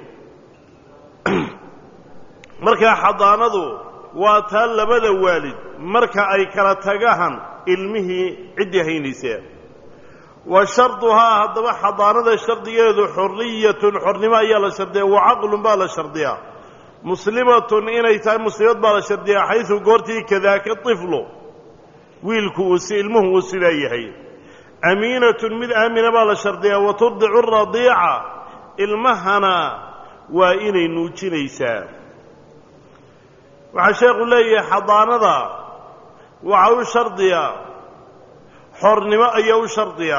markaa xadaanadu waa taa labada waalid marka ay kala tagahan ilmihii ciddii haynaysa wa sharduhaa haddaba xadaanada shardigeedu xorriyatun xornimo ayaa la shardiyaa wa caqlun baa la shardiyaa muslimatun inay tahay muslimad baa la shardiyaa xaysu goortii kadaaka tiflu wiilku ilmuhu uu sidaa yahay amiinatun mid aamina baa la shardiyaa wa turdicu radiica ilmahana waa inay nuujinaysaa waxaa sheekhu leeyahay xadaanada waxa u shardiya xornimo ayaa u shardiya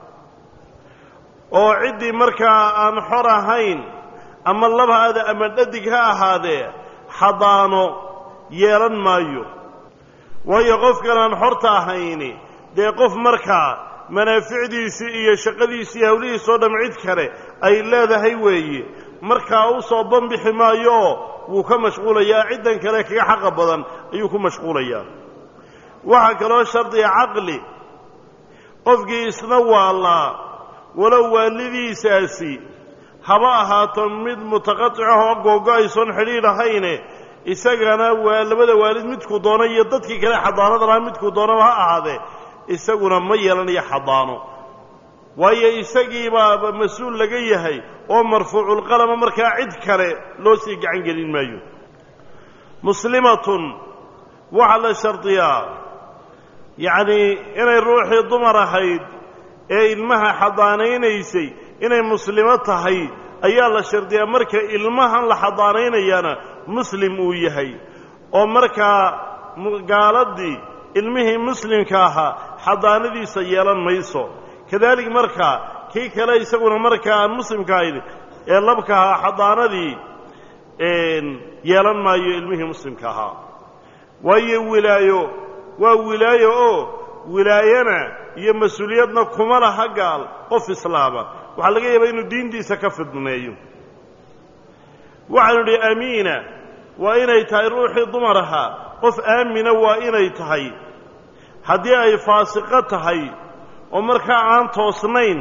oo ciddii markaa aan xor ahayn ama labhaada ama dhadig ha ahaadee xadaano yeelan maayo waayo qofkan aan xorta ahayni dee qof markaa manaaficdiisii iyo shaqadiisii hawlihiisoo dham cid kale ay leedahay weeye markaa u soo banbixi maayooo wuu ka mashquulayaa ciddan kale kaga xaqa badan ayuu ku mashquulayaa waxaa kaloo shardiya caqli qofkii isna waallaa walow waalidiisaasi haba ahaato mid mutaqaticahoo googo-aysoon xidhiidh ahayne isagana waa labada waalid midkuu doono iyo dadkii kale xadaanada lahaa midkuu doonaba ha ahaadee isaguna ma yeelanayo xadaano waayo isagiibaaba mas-uul laga yahay oo marfuuculqalama markaa cid kale loo sii gacan gelin maayo muslimatun waxaa la shardiyaa yacnii inay ruuxii dumar ahayd ee ilmaha xadaanaynaysay inay muslimo tahay ayaa la shardiyaa marka ilmahan la xadaanaynayaana muslim uu yahay oo markaa gaaladii ilmihii muslimka ahaa xadaanadiisa yeelan mayso kadalik markaa kii kale isaguna markaa aan muslimka ahayn ee labka ahaa xadaanadii yeelan maayo ilmihii muslimka ahaa waayo wilaayo waa wilaayo oo wilaayana iyo mas-uuliyadna kuma laha gaal qof islaama waxaa laga yaabaa inuu diintiisa ka fidneeyo waxaanu idhi amiina waa inay tahay ruuxii dumar ahaa qof aamina waa inay tahay haddii ay faasiqo tahay oo markaa aan toosnayn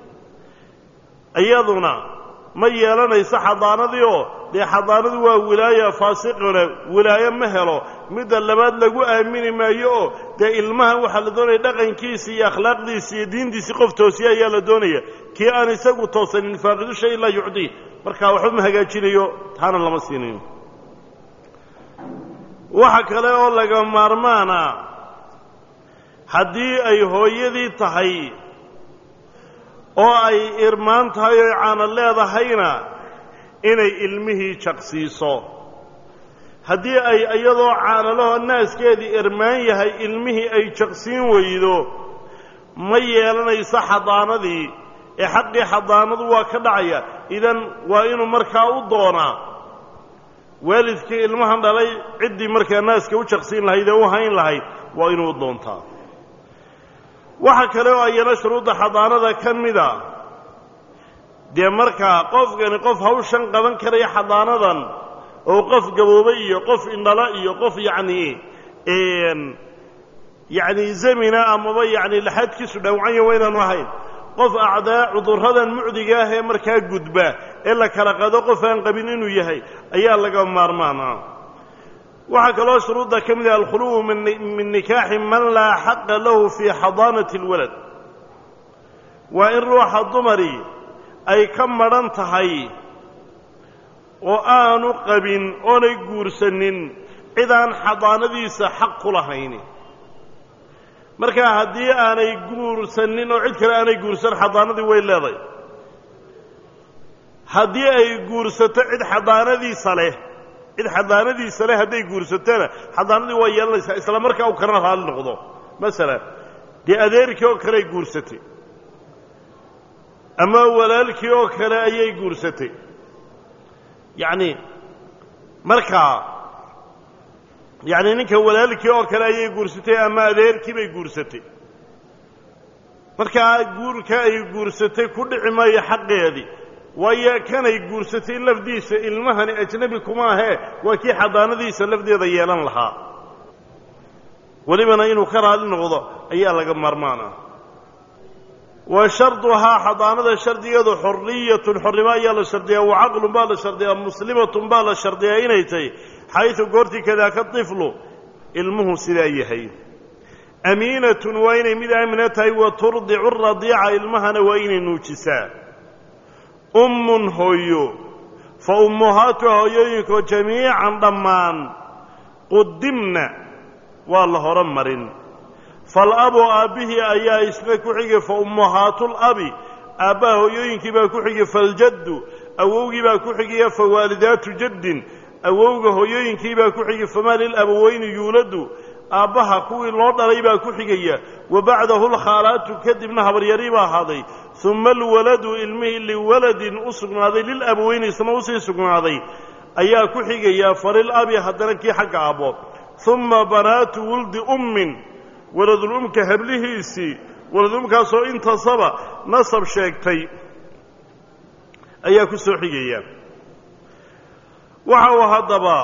iyaduna ma yeelanayso xadaanadii oo dee xadaanadu waa wilaaya faasiquna wilaayo ma helo midda labaad lagu aamini maayo oo dee ilmahan waxaa la doonaya dhaqankiisii iyo akhlaaqdiisii iyo diintiisii qof toosiya ayaa la doonaya kii aan isagu toosanin faaqidu shay laa yucdii markaa waxba ma hagaajinayo taana lama siinayo waxa kale oo laga maarmaana haddii ay hooyadii tahay oo ay irmaan tahay oo caana leedahayna inay ilmihii jaqsiiso haddii ay iyadoo caanalahoo naaskeedii irmaan yahay ilmihii ay jaqsiin weydo ma yeelanayso xadaanadii ee xaqii xadaanadu waa ka dhacaya idan waa inuu markaa u doonaa waalidkii ilmahan dhalay ciddii markaa naaska u jaqsiin lahayd ee u hayn lahayd waa inuu u doontaa waxa kale oo ayana shuruudda xadaanada ka mida dee markaa qofkani qof hawshan qaban karaya xadaanadan oo qof gaboobay iyo qof indhala iyo qof yacni zamina amaba yacni laxadkiisu dhawcanya waa inaanu ahayn qof acdaa cudurradan mucdiga ah ee markaa gudba ee la kala qado qof aan qabin inuu yahay ayaa laga maarmaana waxaa kaloo shuruudda ka mid ah alkhuluwu min nikaaxi man laa xaqa lahu fii xadaanati اlwalad waa in ruuxa dumari ay ka madhan tahay oo aanu qabin oonay guursanin cid aan xadaanadiisa xaq ku lahayn markaa haddii aanay guursanin oo cid kale aanay guursan xadaanadii way leedahay haddii ay guursato cid xadaanadiisa leh hadday guursatona xadaanadii waa yeelanaysaa isla markaa uu kana raali noqdo masalan dee adeerkii oo kale ay guursatay ama walaalkii oo kale ayay guursatay yacni markaa yacni ninka walaalkii oo kale ayay guursatay ama adeerkii bay guursatay markaa guurka ay guursatay ku dhici maayo xaqeedii waayo kanay guursatay lafdiisa ilmahani ajnabi kuma ahee waa kii xadaanadiisa lafdeeda yeelan lahaa welibana inuu ka raali noqdo ayaa laga maarmaana wa sharduhaa xadaanada shardigeedu xorriyatun xornimo ayaa la shardiyaa wa caqlun baa la shardiyaa muslimatun baa la shardiyaa inay tahay xaysu goortii kadaaka tiflu ilmuhu sidaa yahay amiinatun waa inay mid aamina tahay wa turdicu radiica ilmahana waa inay nuujisaa ummun hooyo fa ummuhaatuha hooyooyinkoo jamiican dhammaan qudimna waa la horo marin فالأب أبيه أيا إسنكحي فأمهات الأب أباه ينكي باكحي فالجد أووغي باكحي فوالدات جد أووغه ينكي باكحي فما للأبوين يولد أباها كوي اللورد ريبا كحي وبعده الخالات كدبنا هبريريبا هذي ثم الولد علمه لولد أسقن هذي للأبوين سنوسي سقن هذي أيا كحي فللأب حدنكي حق أبو ثم بنات ولد ولد الأم كهبله سي ولد الأم كاسو انتصب نصب شيكتي أيا كسوحية وحاو هدبا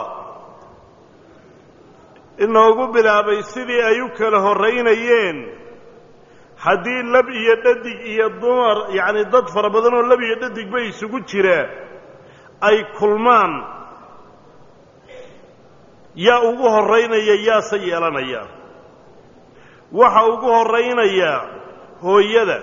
إنه قبل أبي سيدي أيوك له الرينيين حدي لب يددك الضمر يعني ضد فربضانه لب يددك بي سقود شراء أي كلمان يا أوه الرينيين يا سيالانيا waxa ugu horeynaya hooyada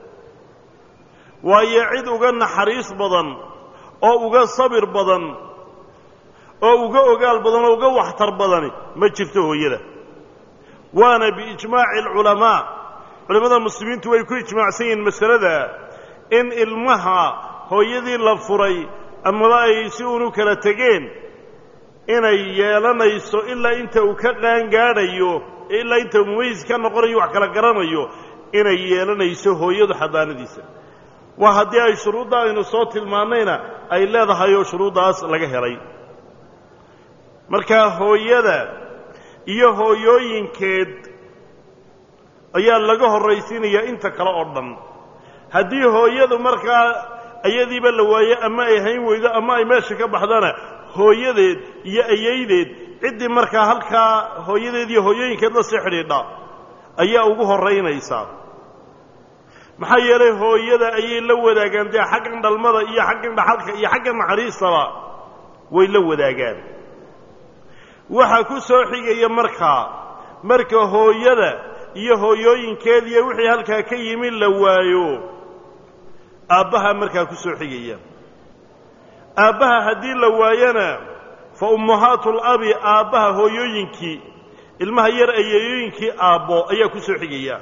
waa cid uga naxariis badan oo uga sabir badan oo uga ogaal badan oo uga waxtar badan ma jirto hooyada waana bi ijmaa'i culimada muslimiintu way ku ijmaacsan yihiin mas'alada in ilmaha hooyadii la furay ama ay si uu kala tageen inay yeelanayso ilaa inta uu ka qaan gaadhayo ilaa inta mumayis ka noqonayo wax kala garanayo inay yeelanayso hooyadu xadaanadiisa waa haddii ay shuruudda aynu soo tilmaanayna ay leedahay oo shuruuddaas laga helay marka hooyada iyo hooyooyinkeed ayaa laga horraysiinayaa inta kale oo dhan haddii hooyadu markaa ayadiiba la waayo ama ay hayn weydo ama ay meesha ka baxdana hooyadeed iyo ayaydeed ciddii markaa halkaa hooyadeed iyo hooyooyinkeed la sii xidhiidha ayaa ugu horraynaysaa maxaa yeelay hooyada ayay la wadaagaan dee xaggan dhalmada iyo xaggan dhaxalka iyo xaggan naxariistaba way la wadaagaan waxaa ku soo xigaya marka hooyada iyo hooyooyinkeed iyo wixii halkaa ka yimi la waayo aabbaha markaa ku soo xigaya aabbaha haddii la waayana fa ummahaatu alabi aabbaha hooyooyinkii ilmaha yar ayeeyooyinkii aabbo ayaa ku soo xigaya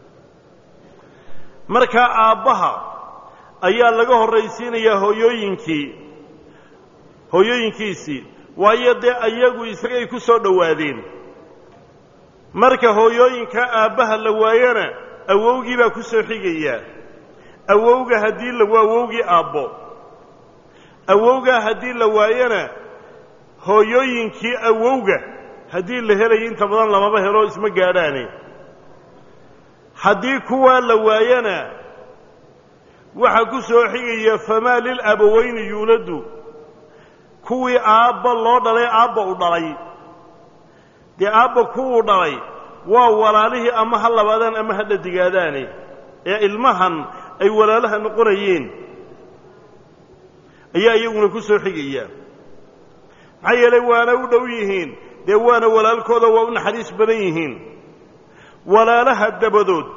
markaa aabbaha ayaa laga horraysiinayaa hooyooyinkiisii waayo dee ayagu isagay ku soo dhowaadeen marka hooyooyinka aabbaha la waayana awowgii baa ku soo xigaya awowga haddii la waa awowgii aabbo awowgaa haddii la waayana hooyooyinkii awowga haddii la helayo inta badan lamaba helo isma gaadhaane haddii kuwaa la waayana waxaa ku soo xigaya famaa lilabawayni yuuladu kuwii aabba loo dhalay aabba u dhalay dee aabba kuwuu dhalay waa walaalihii ama ha labaadaan ama ha dhadigaadaane ee ilmahan ay walaalaha noqonayeen ayaa iyaguna ku soo xigaya maxaa yeelay waana u dhow yihiin dee waana walaalkooda waa u naxariis badan yihiin walaalaha dabadood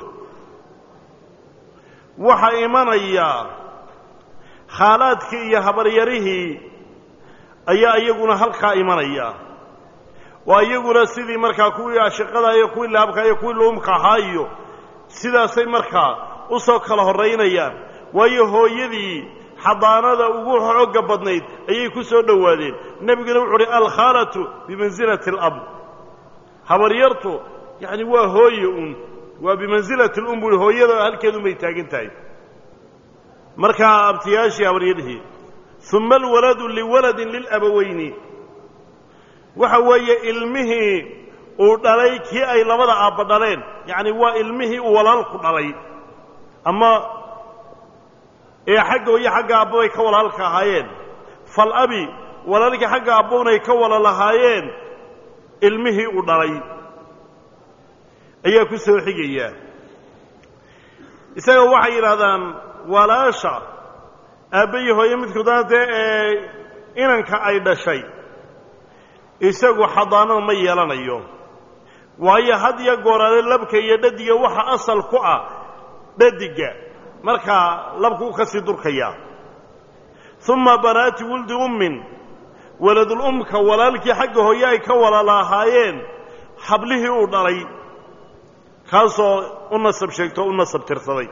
waxaa imanaya khaalaadkii iyo habaryarihii ayaa iyaguna halkaa imanaya waa iyaguna sidii markaa kuwii ashiqada iyo kuwii laabka iyo kuwii luumka ahaa iyo sidaasay markaa u soo kala horraynayaan waayo hooyadii xadaanada ugu xoogga badnayd ayay ku soo dhowaadeen nebiguna wuxu uhi alkhaalatu bimansilati alab habaryartu yacni waa hooye waa bimansilati alum buuhi hooyada halkeedu may taagan tahay markaa abtiyaashii habaryarihii uma alwaladu liwaladin lilabawayni waxa weeye ilmihii uu dhalay kii ay labada aabba dhaleen yacni waa ilmihii uu walaalku dhalay ama ee xagga iyo xagga aabbo ay ka walaalka ahaayeen falabi walaalkii xagga aabbownay ka wala lahaayeen ilmihii uu dhalay ayaa ku soo xigaya isaga waxay yidhaahdaan walaasha aabba iyo hooye midkoodana dee ee inanka ay dhashay isagu xadaanada ma yeelanayo waayo had iyo gooraale labka iyo dhadiga waxa asal ku ah dhadiga markaa labku u ka sii durkaya uma banaati wuldi ummin waladulumka walaalkii xagga hooye ay ka wala lahaayeen hablihii uu dhalay kaasoo u nasab sheegto u nasab tirsaday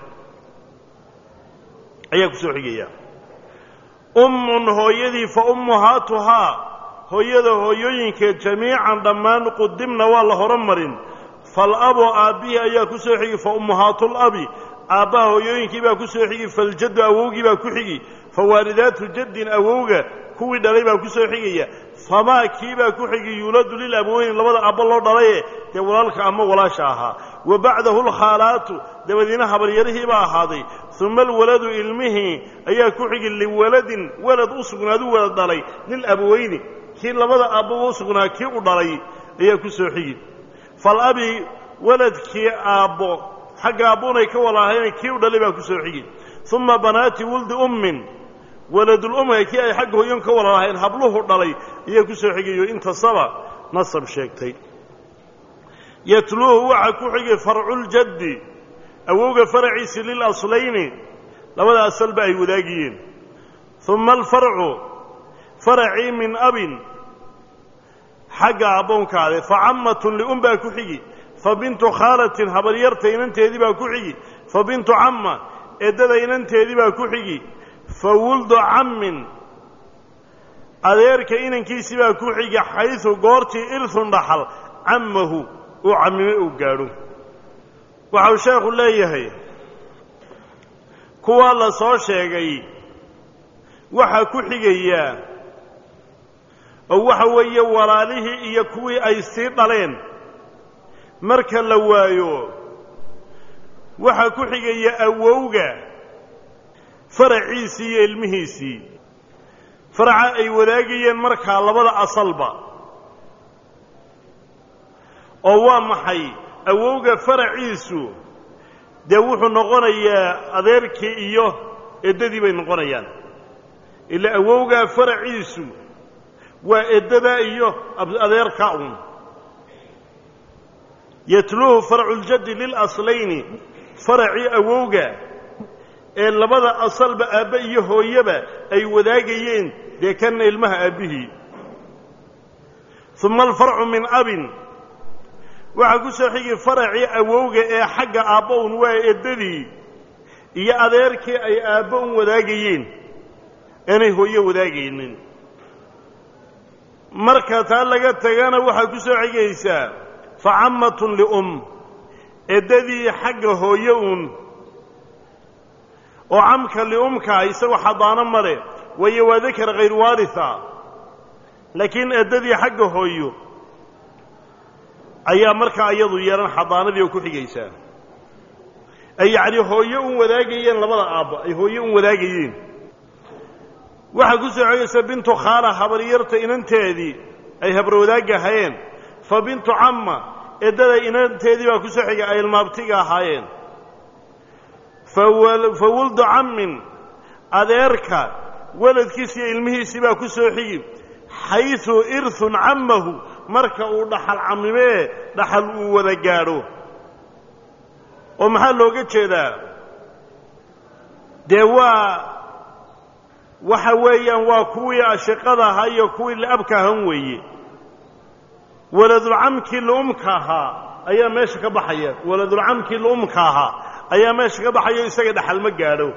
ayaa ku soo xigaya ummun hooyadii fa ummuhaatuhaa hooyada hooyooyinkeed jamiican dhammaan qudimna waa la horumarin falabu aabbihii ayaa ku soo xigi fa ummuhaatulabi aabbaha hooyooyinkii baa ku soo xigi faljaddu awowgii baa ku xigi fa waalidaatu jaddin awowga kuwii dhalay baa ku soo xigaya famaa kii baa ku xigi yuuladu lilabaweyni labada aabba loo dhalaye dee walaalka ama walaasha ahaa wa bacdahu alkhaalaatu dabadiina habaryarihii baa ahaaday uma alwaladu ilmihii ayaa ku xigi liwaladin walad u sugnaadu walad dhalay lilabaweyni kii labada aabbaba u sugnaa kii u dhalay ayaa ku soo xigi falabi waladkii aabbo xagga aabbuunay ka walaahayna kii u dhalay baa ku soo xigi uma banaati wuldi ummin waladulumha kii ay xagga hooyan ka walaalahayn habluhu dhalay ayaa ku soo xigayo intasaba nasab sheegtay yatluuhu waxaa ku xigay farculjaddi awowga faraciisi lilaslayni labada asalba ay wadaagiyeen uma alfarcu faracii min abin xagga aabboonkaade fa cammatun lium baa ku xigi fa bintu khaalatin habaryarta inanteedii baa ku xigi fa bintu camma eeddada inanteedii baa ku xigi fa wuldu cammin adeerka inankiisii baa ku xigi xaysu goortii irhun dhaxal cammahu uu cammime uu gaadho waxau sheekhu leeyahay kuwaa la soo sheegay waxaa ku xigayaa oo waxa weeye walaalihii iyo kuwii ay sii dhaleen marka la waayo waxaa ku xigaya awowga faraciisii iyo ilmihiisii faraca ay wadaagayeen markaa labada asalba oo waa maxay awowga faraciisu dee wuxuu noqonayaa adeerkii iyo eddadii bay noqonayaan ilaa awowgaa faraciisu waa eddada iyo adeerka un yatluuhu farculjaddi lilaslayni faracii awowga ee labada asalba aabbe iyo hooyaba ay wadaagayeen dee kanna ilmaha aabbihii uma alfarcu min abin waxaa ku soo xigi faracii awowga ee xagga aabbo un waa eddadii iyo adeerkii ay aabbo un wadaagayeen aanay hooye wadaagaynin marka taa laga tagana waxaa ku soo xigaysaa fa cammatun lium eddadii xagga hooye un oo camka liumkaa isagoo xadaano male waayo waa dakar hayr waaritha laakiin eddadii xagga hooyo ayaa markaa iyadu yeelan xadaanadii oo ku xigaysaa ay yacni hooye un wadaagayeen labada aabba ay hooye un wadaagayeen waxaa ku soo xigaysa bintu khaala habaryarta inanteedii ay habarwadaagahayeen fa bintu camma eddada inanteedii baa ku soo xigay ay ilmaabtiga ahaayeen fa wuldu cammin adeerka waladkiisi iyo ilmihiisii baa ku soo xigi xaysu irhun cammahu marka uu dhaxal cammimee dhaxal uu wada gaadho oo maxaa looga jeedaa dee waxa weeyaan waa kuwii ashiqada ahaa iyo kuwii li'abka ahan weeye waladulcamkii li'umka ahaa ayaa meesha ka baxaya waladulcamkii li'umka ahaa ayaa meesha ka baxayo isaga dhaxal ma gaadho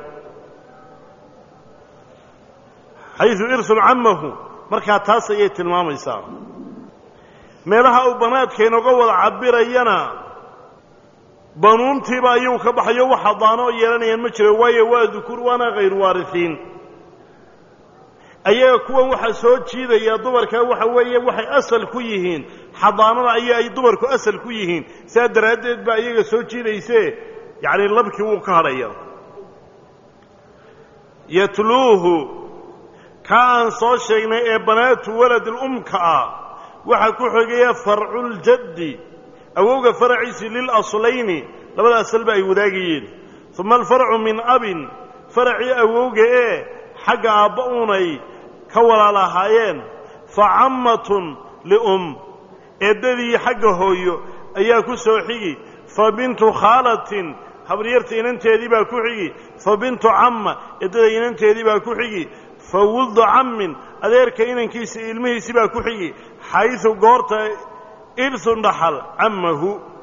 xaysu irhun cammahu markaa taas ayay tilmaamaysaa meelaha uu banaadka inooga wada cabirayana banuuntiiba ayuu ka baxayo wax xadaano oo yeelanayaan ma jiro waayo waa dukuur waana hayru waarisiin ayaga kuwan waxaa soo jiidaya dumarkaa waxa weeye waxay asal ku yihiin xadaanada ay dumarku asal ku yihiin saa daraaddeed baa iyaga soo jiidaysee yacni labkii wuu ka hadhaya yatluuhu ka aan soo sheegnay ee banaatu waladilumka ah waxaa ku xigaya farculjaddi awowga faraciisi lilaslayni labada asalba ay wadaagayeen uma alfarcu min abin faracii awowga ee xagga aabba unay ka walaalahaayeen fa cammatun lium eeddadii xagga hooyo ayaa ku soo xigi fa bintu khaalatin habaryarta inanteedii baa ku xigi fa bintu camma eeddada inanteedii baa ku xigi fa wuldu cammin adeerka inankiisa ilmihiisii baa ku xigi xaysu goorta irhun dhaxal cammahu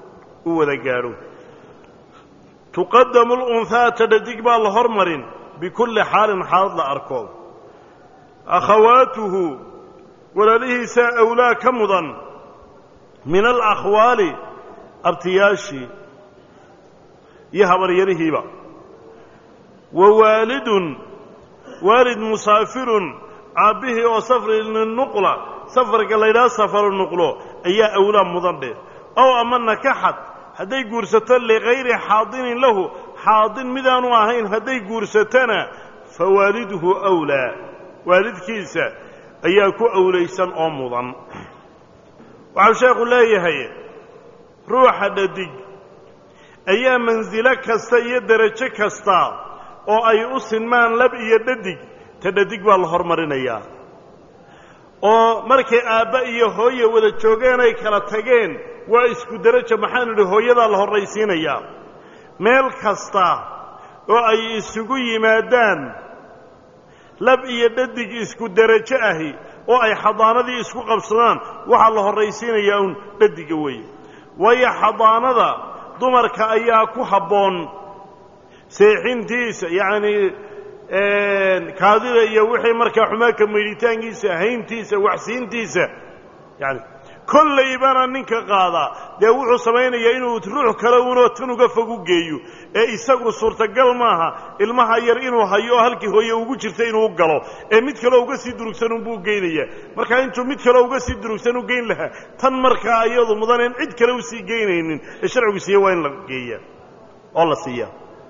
wada gaadho tuqadamu alunhaa tadhadig baa la hormarin bikulli xaalin xaalad la arko akhawaatuhu walaalihiisaa awlaa ka mudan min alakhwaali abtiyaashii iyo habaryarihiiba wa waalidun waalid musaafirun aabbihii oo safri linuqla safarka la yidhaha safaru nuqlo ayaa awlaa mudan dheh ow ama nakaxad hadday guursato ligayri xaadinin lahu xaadin midaanu ahayn hadday guursatona fa waaliduhu awlaa waalidkiisa ayaa ku awlaysan oo mudan waxau sheekhu leeyahay ruuxa dhadig ayaa mansilo kasta iyo derajo kasta oo ay u sinmaan lab iyo dhadig ta dhadig baa la hormarinayaa oo markay aabba iyo hooye wada joogeen ay kala tageen waa isku derajo maxaan idhi hooyadaa la horraysiinayaa meel kasta oo ay isugu yimaadaan lab iyo dhadig isku derajo ahi oo ay xadaanadii isku qabsadaan waxaa la horraysiinayaa uun dhadiga weeye waayo xadaanada dumarka ayaa ku habboon seexintiisa yacnii kaadida iyo wixii markaa xumaanka maydhitaankiisa hayntiisa waxsiintiisa yani kollaybana ninka qaadaa dee wuxuu samaynayaa inuu ruux kale unoo tan uga fog u geeyo ee isagu suurtagal maaha ilmaha yar inuu hayo oo halkii hooye ugu jirta inuu galo ee mid kaleo uga sii durugsan unbuu geynayaa markaa intuu mid kaleo uga sii durugsan u geyn lahaa tan markaa iyadu mudaneen cid kale usii geynaynin ee sharcigu siiya waa in la geeyaa oo la siiyaa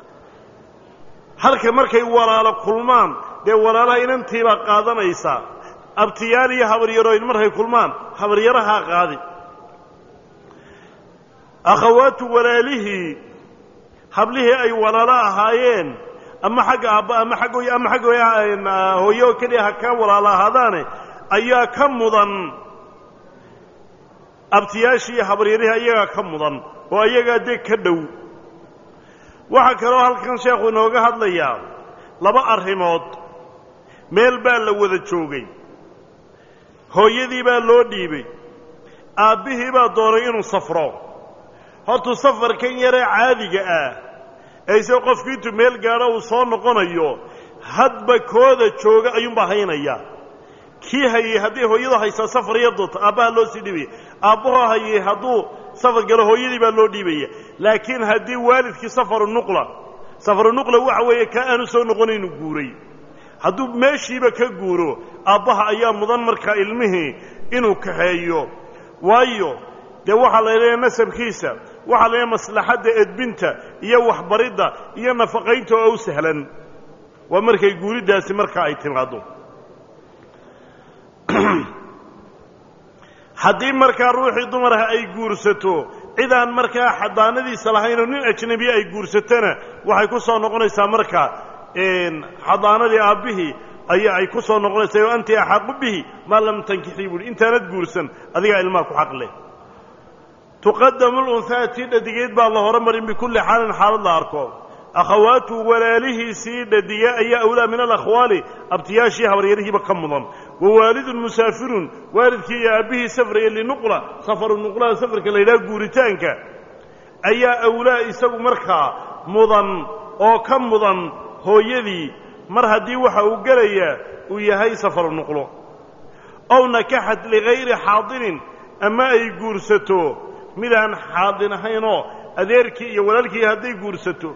halka markay walaalo kulmaan dee walaalaha inantiibaa qaadanaysaa abtiyaal iyo habaryarooyin markay kulmaan habaryarahaa qaadi akhawaatu walaalihii hablihii ay walaalo ahaayeen ama xagga aabba ama xaggoy ama xagga hooye oo keliya ha ka walaalo ahaadaane ayaa ka mudan abtiyaashii iyo habaryarihii ayagaa ka mudan oo ayagaa dee ka dhow waxaa kaloo halkan sheekhu inooga hadlayaa laba arrimood meel baa la wada joogay hooyadii baa loo dhiibay aabbihii baa doonay inuu safro hortuu safarkan yaree caadiga ah ayse qofku intuu meel gaadho uu soo noqonayo hadba kooda jooga ayuunbaa haynayaa kii hayey haddii hooyadu haysaa safar iyo doonto aabbaha loo sii dhiibaya aabbahoo hayey hadduu safar galo hooyadii baa loo dhiibaya laakiin haddii waalidkii safaru nuqla waxa weeye kaa aanu soo noqonaynu guuray hadduu meeshiiba ka guuro aabbaha ayaa mudan markaa ilmihii inuu kaxeeyo waayo dee waxaa la leeyahay nasabkiisa waxaa la leeyahay maslaxadda edbinta iyo waxbaridda iyo nafaqaynta oo u sahlan waa markay guuriddaasi markaa ay timaaddo haddii markaa ruuxii dumaraha ay guursato cidaan markaa xadaanadiisa lahaynoo nin ajnabiya ay guursatona waxay ku soo noqonaysaa markaa xadaanadii aabbihii ayaa ay ku soo noqonaysaa o anti axaqu bihi maa lam tankixii buuhi intaanad guursan adigaa ilmaha ku xaq leh tuqadamu lunhaa tii dhadigeed baa la hormarin bikulli xaalin xaalad la arko akhawaatu walaalihiisii dhadiga ayaa awlaa min alakhwaali abtiyaashii habaryarihiiba ka mudan wa waalidun musaafirun waalidkii iyo aabbihii safraya linuqla safaru nuqlaha safarka la yidhaha guuritaanka ayaa awlaa isagu markaa mudan oo ka mudan hooyadii mar haddii waxa uu gelayaa uu yahay safaru nuqlo ow nakaxad ligayri xaadinin ama ay guursato midaan xaadin ahaynoo adeerkii iyo walaalkii hadday guursato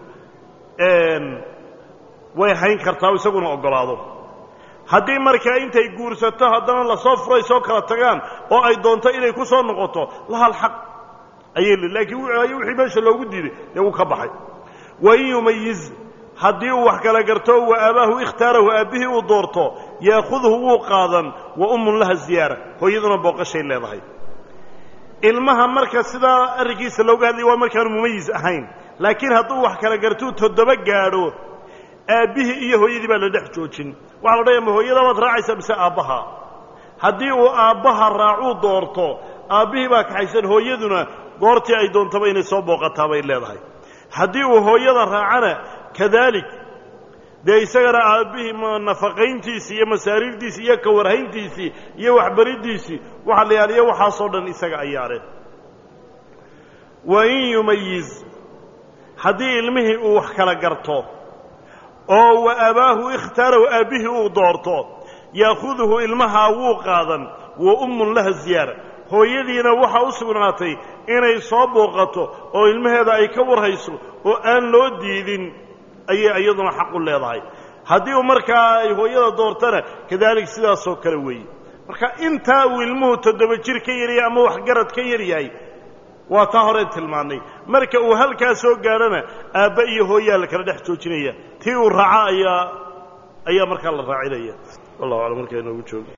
way hayn kartaa isaguna oggolaado haddii markaa intay guursato haddana lasoo furay soo kala tagaan oo ay doonto inay ku soo noqoto lahal xaq ayay laakiin wixii meesha loogu diiday dee wuu ka baxay wain yumayiz haddii uu wax kala garto wa aabaahu ikhtaarahu aabbihii uu doorto yaakhuduhu wuu qaadan wa ummun laha ziyaara hooyaduna booqashay leedahay ilmaha marka sidaa arrinkiisa looga hadlaya waa markaanu mumayis ahayn laakiin hadduu wax kala gartuu 7 gaadho aabbihii iyo hooyadii baa la dhex joojin waxaa la odhaya ma hooyada baad raacaysaa mise aabbaha haddii uu aabbaha raacuu doorto aabbihii baa kaxaysan hooyaduna goortii ay doontaba inay soo booqataa bay leedahay haddii uu hooyada raacana kadaalik dee isagana aabbihii nafaqayntiisii iyo masaariifdiisii iyo kawarhayntiisii iyo waxbariddiisii waxa la yaaliyo waxaasoo dhan isaga ayaareen wain yumayiz haddii ilmihii uu wax kala garto oo wa abaahu ikhtaarahu aabbihii uu doorto ya'khuduhu ilmahaa wuu qaadan wa ummun laha ziyaara hooyadiina waxaa u sugnaatay inay soo booqato oo ilmaheeda ay ka warhayso oo aan loo diidin ayay iyaduna xaq u leedahay haddii uu markaa ay hooyada doortana kadalik sidaasoo kale weeye marka intaa uu ilmuhu 7 jir ka yaryahay ama waxgarad ka yaryahay waa taa horeen tilmaannay marka uu halkaa soo gaadhana aabba iyo hooyaa la kala dhex joojinaya tii uu raaca ayaa markaa la raacinaya wallahu aclam markaa inoogu joogo